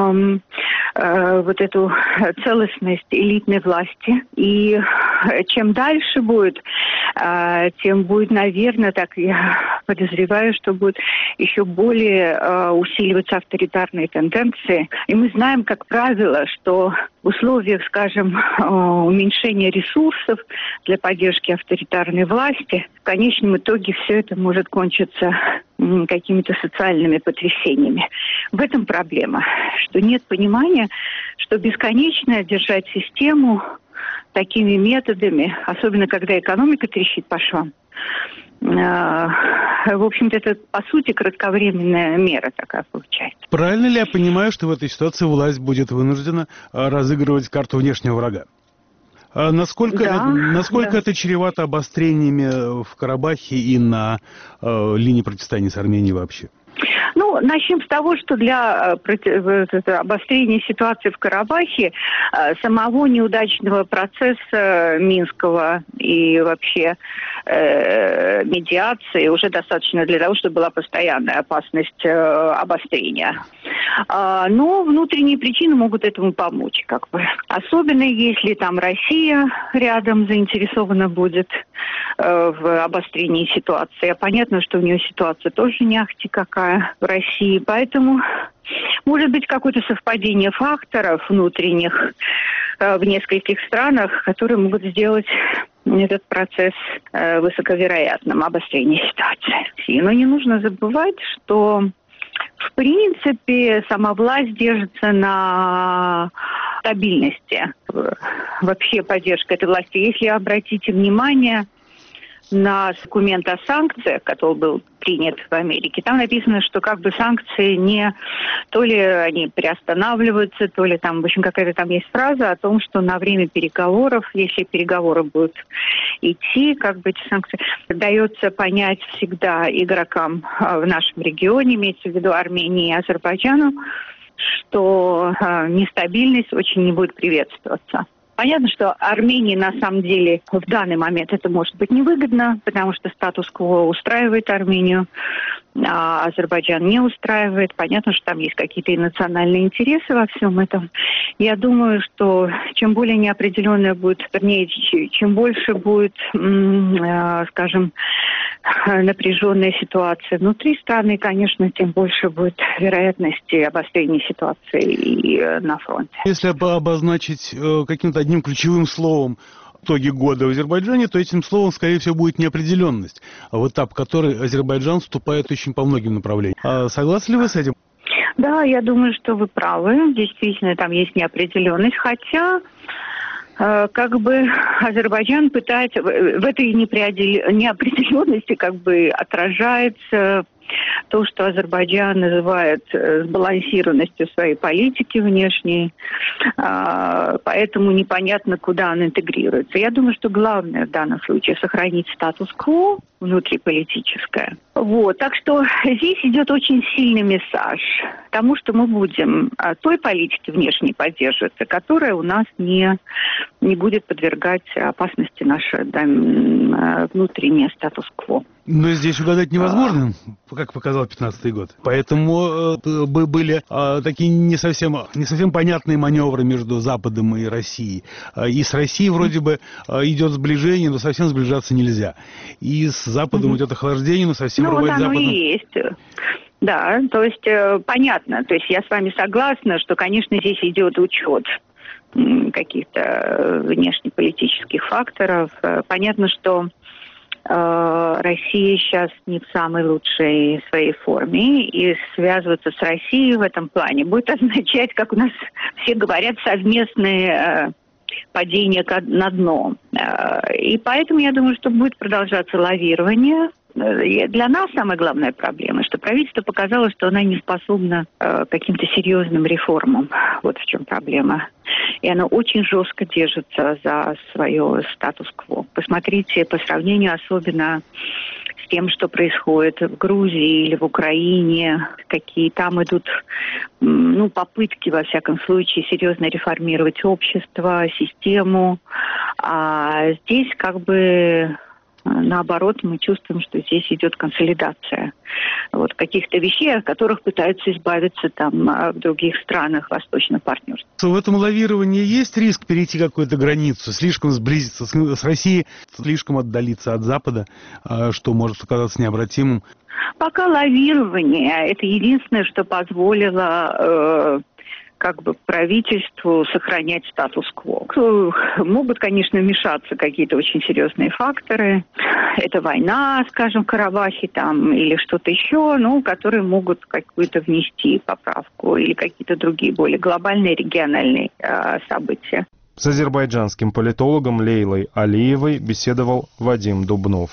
вот эту целостность элитной власти. И чем дальше будет, тем будет, наверное, так я подозреваю, что будет еще более усиливаться авторитарные тенденции. И мы знаем, как правило, что в условиях, скажем, уменьшения ресурсов для поддержки авторитарной власти, в конечном итоге все это может кончиться какими-то социальными потрясениями. В этом проблема, что нет понимания, что бесконечно держать систему такими методами, особенно когда экономика трещит по швам, в общем-то, это, по сути, кратковременная мера такая получается.
Правильно ли я понимаю, что в этой ситуации власть будет вынуждена разыгрывать карту внешнего врага? Насколько это чревато обострениями в Карабахе и на линии противостояния с Арменией вообще?
Ну, начнем с того, что для обострения ситуации в Карабахе самого неудачного процесса Минского и вообще медиации уже достаточно для того, чтобы была постоянная опасность обострения. Но внутренние причины могут этому помочь, как бы. Особенно если там Россия рядом заинтересована будет в обострении ситуации. Понятно, что у нее ситуация тоже не ахти какая в России, поэтому может быть какое-то совпадение факторов внутренних в нескольких странах, которые могут сделать этот процесс высоковероятным, обострение ситуации. Но не нужно забывать, что в принципе сама власть держится на стабильности. Вообще поддержка этой власти. Если обратите внимание на документ о санкциях, который был принят в Америке, там написано, что как бы санкции не то ли они приостанавливаются, то ли там, в общем, какая-то там есть фраза о том, что на время переговоров, если переговоры будут идти, как бы эти санкции, дается понять всегда игрокам в нашем регионе, имеется в виду Армении и Азербайджану, что нестабильность очень не будет приветствоваться. Понятно, что Армении на самом деле в данный момент это может быть невыгодно, потому что статус-кво устраивает Армению. Азербайджан не устраивает. Понятно, что там есть какие-то и национальные интересы во всем этом. Я думаю, что чем более неопределенная будет, вернее, чем больше будет, скажем, напряженная ситуация внутри страны, конечно, тем больше будет вероятности обострения ситуации и на фронте.
Если обозначить каким-то одним ключевым словом итоги года в Азербайджане, то этим словом, скорее всего, будет неопределенность, в этап, в который Азербайджан вступает очень по многим направлениям. Согласны ли вы с этим?
Да, я думаю, что вы правы. Действительно, там есть неопределенность, хотя как бы Азербайджан пытается в этой неопределенности как бы отражается то, что Азербайджан называет сбалансированностью своей политики внешней, поэтому непонятно, куда он интегрируется. Я думаю, что главное в данном случае сохранить статус-кво внутриполитическое. Вот. Так что здесь идет очень сильный месседж тому, что мы будем той политики внешней поддерживаться, которая у нас не будет подвергать опасности наше внутреннее статус-кво.
Но здесь угадать невозможно, как показал 2015 год. Поэтому были такие не совсем понятные маневры между Западом и Россией. И с Россией вроде бы идет сближение, но совсем сближаться нельзя. И с Западом идет охлаждение, но совсем рвать Западом.
Ну, оно и есть. Да, то есть понятно. То есть я с вами согласна, что, конечно, здесь идет учет каких-то внешнеполитических факторов. Понятно, что Россия сейчас не в самой лучшей своей форме, и связываться с Россией в этом плане будет означать, как у нас все говорят, совместное падение на дно. И поэтому я думаю, что будет продолжаться лавирование. Для нас самая главная проблема, что правительство показало, что она не способна к каким-то серьезным реформам. Вот в чем проблема. И оно очень жестко держится за свое статус-кво. Посмотрите, по сравнению особенно с тем, что происходит в Грузии или в Украине, какие там идут попытки, во всяком случае, серьезно реформировать общество, систему. А здесь как бы наоборот, мы чувствуем, что здесь идет консолидация вот каких-то вещей, от которых пытаются избавиться там в других странах восточного партнерства.
В этом лавировании есть риск перейти какую-то границу, слишком сблизиться с Россией, слишком отдалиться от Запада, что может оказаться необратимым?
Пока лавирование – это единственное, что позволило правительству сохранять статус-кво. Могут, конечно, вмешаться какие-то очень серьезные факторы. Это война, скажем, в Карабахе там, или что-то еще, которые могут какую-то внести поправку или какие-то другие более глобальные региональные события.
С азербайджанским политологом Лейлой Алиевой беседовал Вадим Дубнов.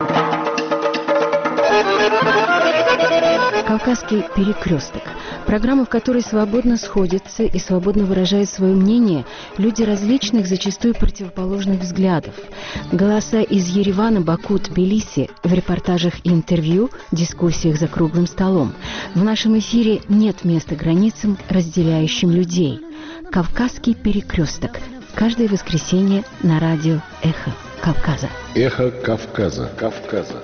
«Кавказский перекресток». Программа, в которой свободно сходятся и свободно выражают свое мнение люди различных, зачастую противоположных взглядов. Голоса из Еревана, Баку, Тбилиси в репортажах и интервью, дискуссиях за круглым столом. В нашем эфире нет места границам, разделяющим людей. «Кавказский перекресток». Каждое воскресенье на радио «Эхо Кавказа».
«Эхо Кавказа». Кавказа.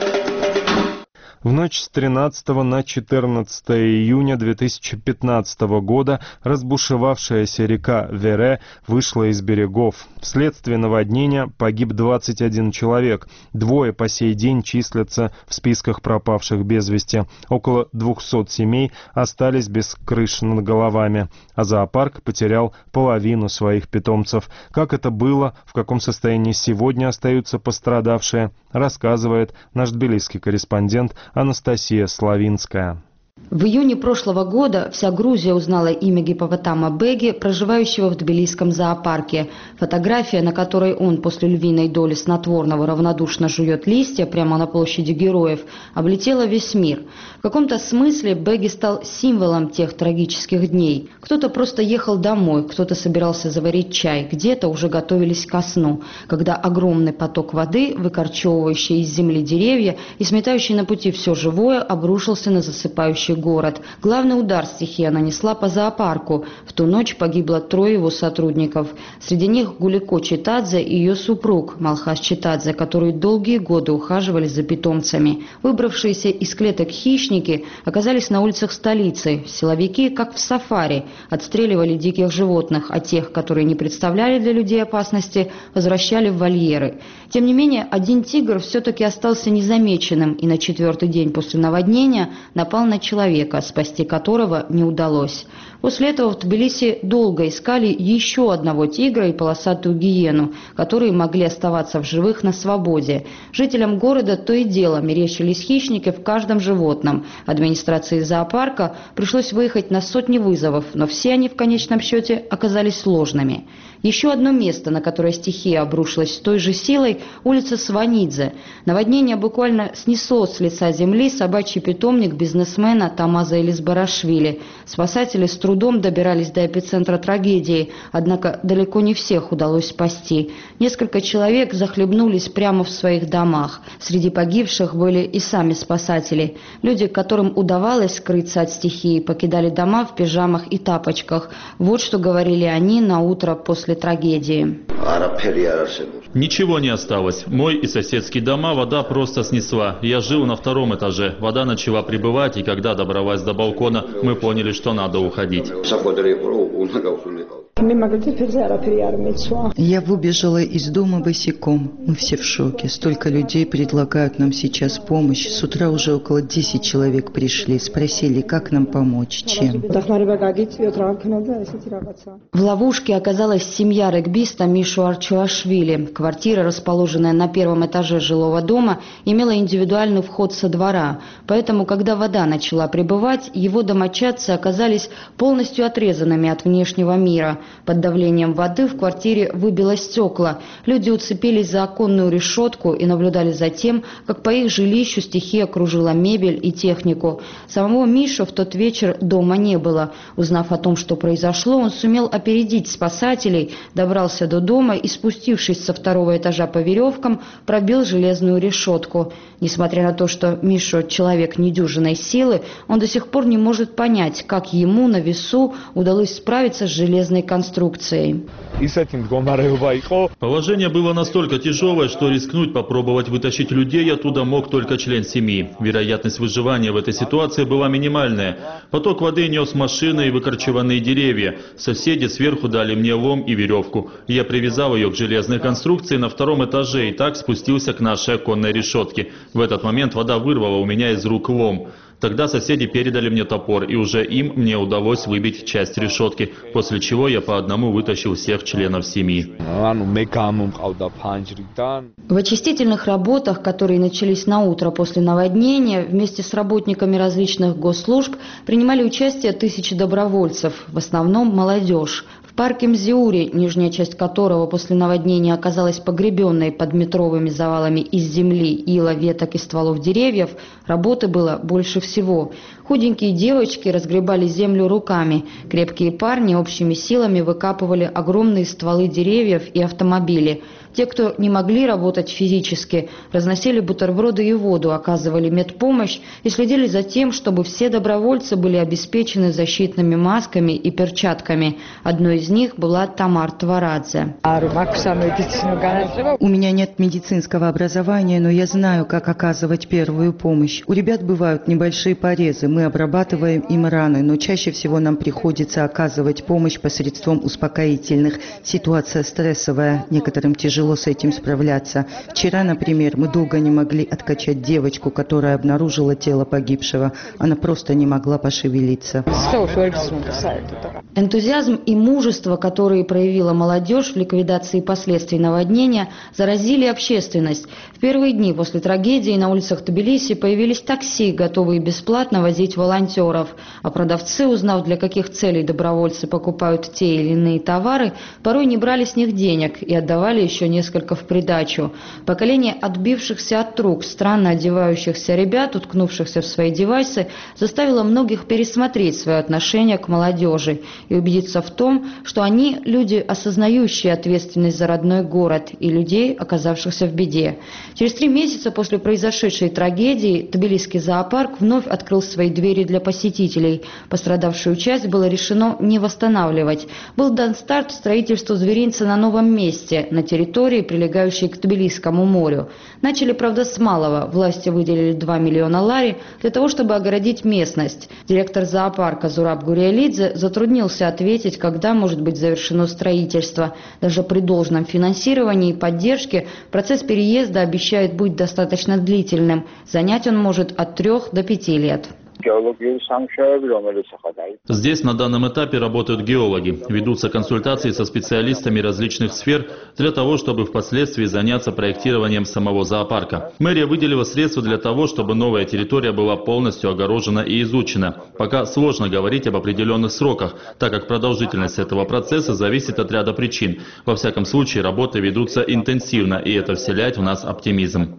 В ночь с 13 на 14 июня 2015 года разбушевавшаяся река Вере вышла из берегов. Вследствие наводнения погиб 21 человек. 2 по сей день числятся в списках пропавших без вести. Около 200 семей остались без крыши над головами. А зоопарк потерял половину своих питомцев. Как это было, в каком состоянии сегодня остаются пострадавшие, рассказывает наш тбилисский корреспондент Анастасия Славинская.
В июне прошлого года вся Грузия узнала имя Гиппопотама Беги, проживающего в тбилисском зоопарке. Фотография, на которой он после львиной доли снотворного равнодушно жует листья прямо на площади Героев, облетела весь мир. В каком-то смысле Беги стал символом тех трагических дней. Кто-то просто ехал домой, кто-то собирался заварить чай, где-то уже готовились ко сну, когда огромный поток воды, выкорчевывающий из земли деревья и сметающий на пути все живое, обрушился на засыпающих город. Главный удар стихия нанесла по зоопарку. В ту ночь погибло 3 его сотрудников. Среди них Гулико Читадзе и ее супруг Малхас Читадзе, которые долгие годы ухаживали за питомцами. Выбравшиеся из клеток хищники оказались на улицах столицы. Силовики, как в сафари, отстреливали диких животных, а тех, которые не представляли для людей опасности, возвращали в вольеры. Тем не менее, один тигр все-таки остался незамеченным и на 4-й день после наводнения напал на человека, спасти которого не удалось. После этого в Тбилиси долго искали еще одного тигра и полосатую гиену, которые могли оставаться в живых на свободе. Жителям города то и дело мерещились хищники в каждом животном. Администрации зоопарка пришлось выехать на сотни вызовов, но все они в конечном счете оказались ложными. Еще одно место, на которое стихия обрушилась с той же силой – улица Сванидзе. Наводнение буквально снесло с лица земли собачий питомник бизнесмена Тамаза Элисбарашвили. Спасатели с трудом добирались до эпицентра трагедии, однако далеко не всех удалось спасти. Несколько человек захлебнулись прямо в своих домах. Среди погибших были и сами спасатели. Люди, которым удавалось скрыться от стихии, покидали дома в пижамах и тапочках. Вот что говорили они на утро после трагедии.
Ничего не осталось. Мой и соседские дома вода просто снесла. Я жил на 2-м этаже. Вода начала прибывать, и когда добралась до балкона, мы поняли, что надо уходить.
Я выбежала из дома босиком. Мы все в шоке. Столько людей предлагают нам сейчас помощь. С утра уже около 10 человек пришли. Спросили, как нам помочь, чем.
В ловушке оказалась семья регбиста Мишу Арчуашвили. Квартира, расположенная на 1-м этаже жилого дома, имела индивидуальный вход со двора. Поэтому, когда вода начала прибывать, его домочадцы оказались полностью отрезанными от внешнего мира. Под давлением воды в квартире выбило стекла. Люди уцепились за оконную решетку и наблюдали за тем, как по их жилищу стихия окружила мебель и технику. Самого Мишу в тот вечер дома не было. Узнав о том, что произошло, он сумел опередить спасателей, добрался до дома и, спустившись со 2-го этажа по веревкам, пробил железную решетку. Несмотря на то, что Миша человек недюжинной силы, он до сих пор не может понять, как ему на весу удалось справиться с железной конструкцией.
Положение было настолько тяжелое, что рискнуть попробовать вытащить людей оттуда мог только член семьи. Вероятность выживания в этой ситуации была минимальная. Поток воды нес машины и выкорчеванные деревья. Соседи сверху дали мне лом и веревку. Я привязал ее к железной конструкции на 2-м этаже и так спустился к нашей оконной решетке. В этот момент вода вырвала у меня из рук лом. Тогда соседи передали мне топор, и уже им мне удалось выбить часть решетки, после чего я по одному вытащил всех членов семьи.
В очистительных работах, которые начались на утро после наводнения, вместе с работниками различных госслужб принимали участие тысячи добровольцев, в основном молодежь. В парке Мзиури, нижняя часть которого после наводнения оказалась погребенной под метровыми завалами из земли, ила, веток и стволов деревьев, работы было больше всего. Худенькие девочки разгребали землю руками, крепкие парни общими силами выкапывали огромные стволы деревьев и автомобили. Те, кто не могли работать физически, разносили бутерброды и воду, оказывали медпомощь и следили за тем, чтобы все добровольцы были обеспечены защитными масками и перчатками. Одной из них была Тамар Тварадзе.
У меня нет медицинского образования, но я знаю, как оказывать первую помощь. У ребят бывают небольшие порезы, мы обрабатываем им раны, но чаще всего нам приходится оказывать помощь посредством успокоительных. Ситуация стрессовая, некоторым тяжело с этим справляться. Вчера, например, мы долго не могли откачать девочку, которая обнаружила тело погибшего. Она просто не могла пошевелиться.
Энтузиазм и мужество, которые проявила молодежь в ликвидации последствий наводнения, заразили общественность. В первые дни после трагедии на улицах Тбилиси появились такси, готовые бесплатно возить волонтеров. А продавцы, узнав, для каких целей добровольцы покупают те или иные товары, порой не брали с них денег и отдавали еще несколько в придачу. Поколение отбившихся от рук, странно одевающихся ребят, уткнувшихся в свои девайсы, заставило многих пересмотреть свое отношение к молодежи и убедиться в том, что они люди, осознающие ответственность за родной город и людей, оказавшихся в беде. Через 3 месяца после произошедшей трагедии Тбилисский зоопарк вновь открыл свои двери для посетителей. Пострадавшую часть было решено не восстанавливать. Был дан старт строительству зверинца на новом месте, на территории, прилегающей к Тбилисскому морю. Начали, правда, с малого. Власти выделили 2 миллиона лари для того, чтобы огородить местность. Директор зоопарка Зураб Гуриалидзе затруднился ответить, когда может быть завершено строительство. Даже при должном финансировании и поддержке процесс переезда обещает быть достаточно длительным. Занять он может от 3 до 5 лет.
Здесь на данном этапе работают геологи. Ведутся консультации со специалистами различных сфер для того, чтобы впоследствии заняться проектированием самого зоопарка. Мэрия выделила средства для того, чтобы новая территория была полностью огорожена и изучена. Пока сложно говорить об определенных сроках, так как продолжительность этого процесса зависит от ряда причин. Во всяком случае, работы ведутся интенсивно, и это вселяет в нас оптимизм.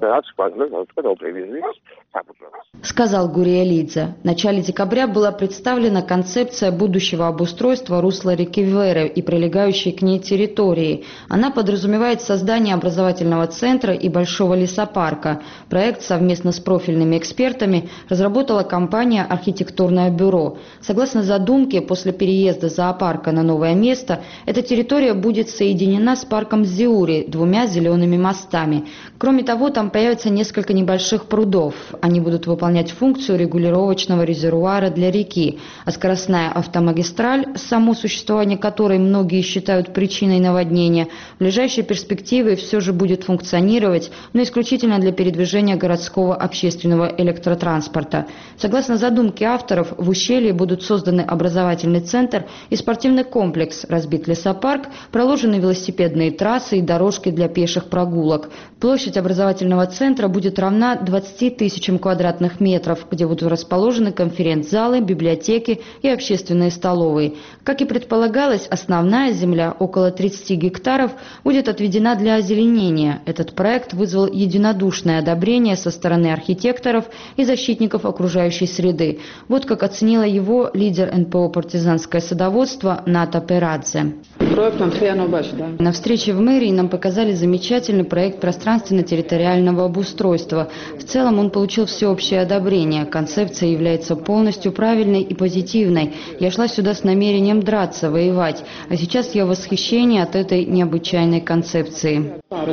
Сказал Гуриалидзе. В начале декабря была представлена концепция будущего обустройства русла реки Веры и прилегающей к ней территории. Она подразумевает создание образовательного центра и большого лесопарка. Проект совместно с профильными экспертами разработала компания «Архитектурное бюро». Согласно задумке, после переезда зоопарка на новое место, эта территория будет соединена с парком Зиури 2 зелеными мостами. Кроме того, там появится несколько небольших прудов. Они будут выполнять функцию регулировочного резервуара для реки, а скоростная автомагистраль, само существование которой многие считают причиной наводнения, в ближайшей перспективе все же будет функционировать, но исключительно для передвижения городского общественного электротранспорта. Согласно задумке авторов, в ущелье будут созданы образовательный центр и спортивный комплекс, разбит лесопарк, проложены велосипедные трассы и дорожки для пеших прогулок. Площадь образовательного центра будет равна 20 тысячам квадратных метров, где будут расположены конференц-залы, библиотеки и общественные столовые. Как и предполагалось, основная земля, около 30 гектаров, будет отведена для озеленения. Этот проект вызвал единодушное одобрение со стороны архитекторов и защитников окружающей среды. Вот как оценила его лидер НПО «Партизанское садоводство» Ната Перадзе. На встрече в мэрии нам показали замечательный проект пространственно-территориального обустройства. В целом он получил всеобщее одобрение. Концепция является полностью правильной и позитивной. Я шла сюда с намерением драться, воевать. А сейчас я в восхищении от этой необычайной концепции.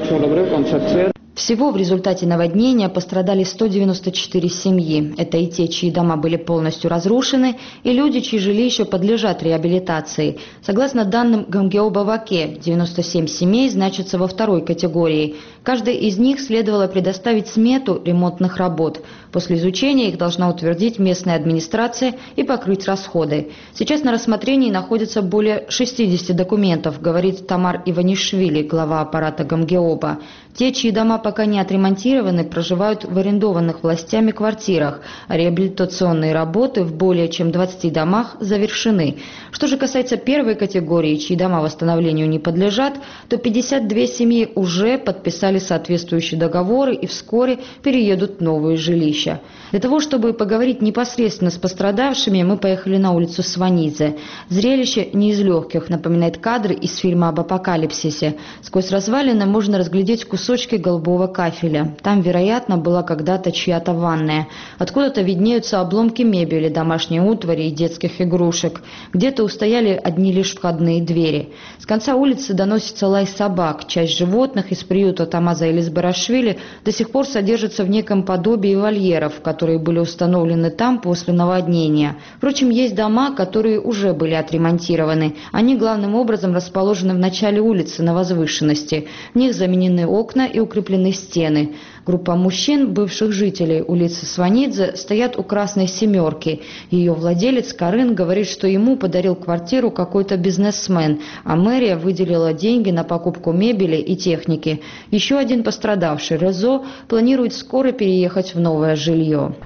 Всего в результате наводнения пострадали 194 семьи. Это и те, чьи дома были полностью разрушены, и люди, чьи жилища подлежат реабилитации. Согласно данным Гамгеоба-Ваке, 97 семей значатся во второй категории. Каждой из них следовало предоставить смету ремонтных работ. После изучения их должна утвердить местная администрация и покрыть расходы. Сейчас на рассмотрении находится более 60 документов, говорит Тамар Иванишвили, глава аппарата Гамгеоба. Те, чьи дома пока не отремонтированы, проживают в арендованных властями квартирах, а реабилитационные работы в более чем 20 домах завершены. Что же касается первой категории, чьи дома восстановлению не подлежат, то 52 семьи уже подписали соответствующие договоры и вскоре переедут в новые жилища. Для того, чтобы поговорить непосредственно с пострадавшими, мы поехали на улицу Сванидзе. Зрелище не из легких, напоминает кадры из фильма об апокалипсисе. Сквозь развалины можно разглядеть кусочки голубого кафеля. Там, вероятно, была когда-то чья-то ванная. Откуда-то виднеются обломки мебели, домашней утвари и детских игрушек. Где-то устояли одни лишь входные двери. С конца улицы доносится лай собак. Часть животных из приюта Тамаза Элизбарашвили до сих пор содержится в неком подобии вольеров, которые были установлены там после наводнения. Впрочем, есть дома, которые уже были отремонтированы. Они главным образом расположены в начале улицы на возвышенности. В них заменены окна и укреплены стены. Группа мужчин, бывших жителей улицы Сванидзе, стоят у «Красной семерки». Ее владелец Карын говорит, что ему подарил квартиру какой-то бизнесмен, а мэрия выделила деньги на покупку мебели и техники. Еще один пострадавший, Резо, планирует скоро переехать в новое жилье.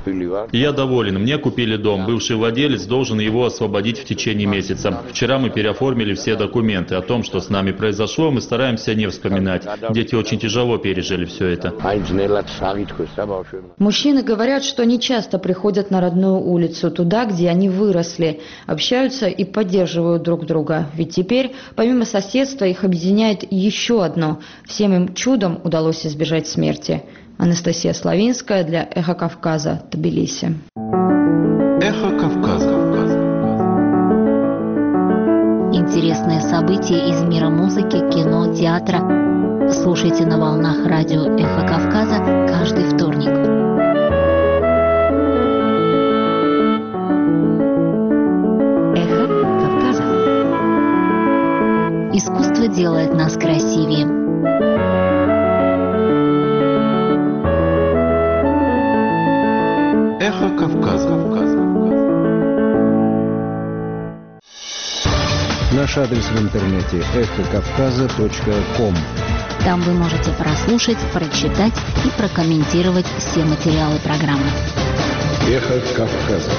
Я доволен. Мне купили дом. Бывший владелец должен его освободить в течение месяца. Вчера мы переоформили все документы. О том, что с нами произошло, мы стараемся не вспоминать. Дети очень тяжело пережили все это.
Мужчины говорят, что они часто приходят на родную улицу, туда, где они выросли, общаются и поддерживают друг друга. Ведь теперь, помимо соседства, их объединяет еще одно. Всем им чудом удалось избежать смерти. Анастасия Славинская для «Эхо Кавказа», Тбилиси.
«Эхо Кавказа».
Интересные события из мира музыки, кино, театра. Слушайте на волнах радио «Эхо Кавказа» каждый вторник. «Эхо Кавказа». Искусство делает нас красивее.
«Эхо Кавказа».
Наш адрес в интернете эхокавказа.ком.
Там вы можете прослушать, прочитать и прокомментировать все материалы программы.
«Эхо Кавказа».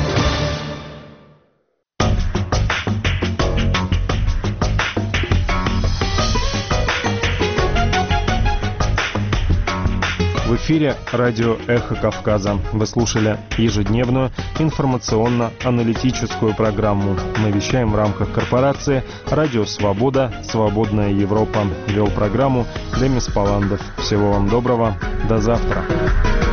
В эфире радио «Эхо Кавказа». Вы слушали ежедневную информационно-аналитическую программу. Мы вещаем в рамках корпорации «Радио Свобода. Свободная Европа». Вел программу Демис Паландов. Всего вам доброго. До завтра.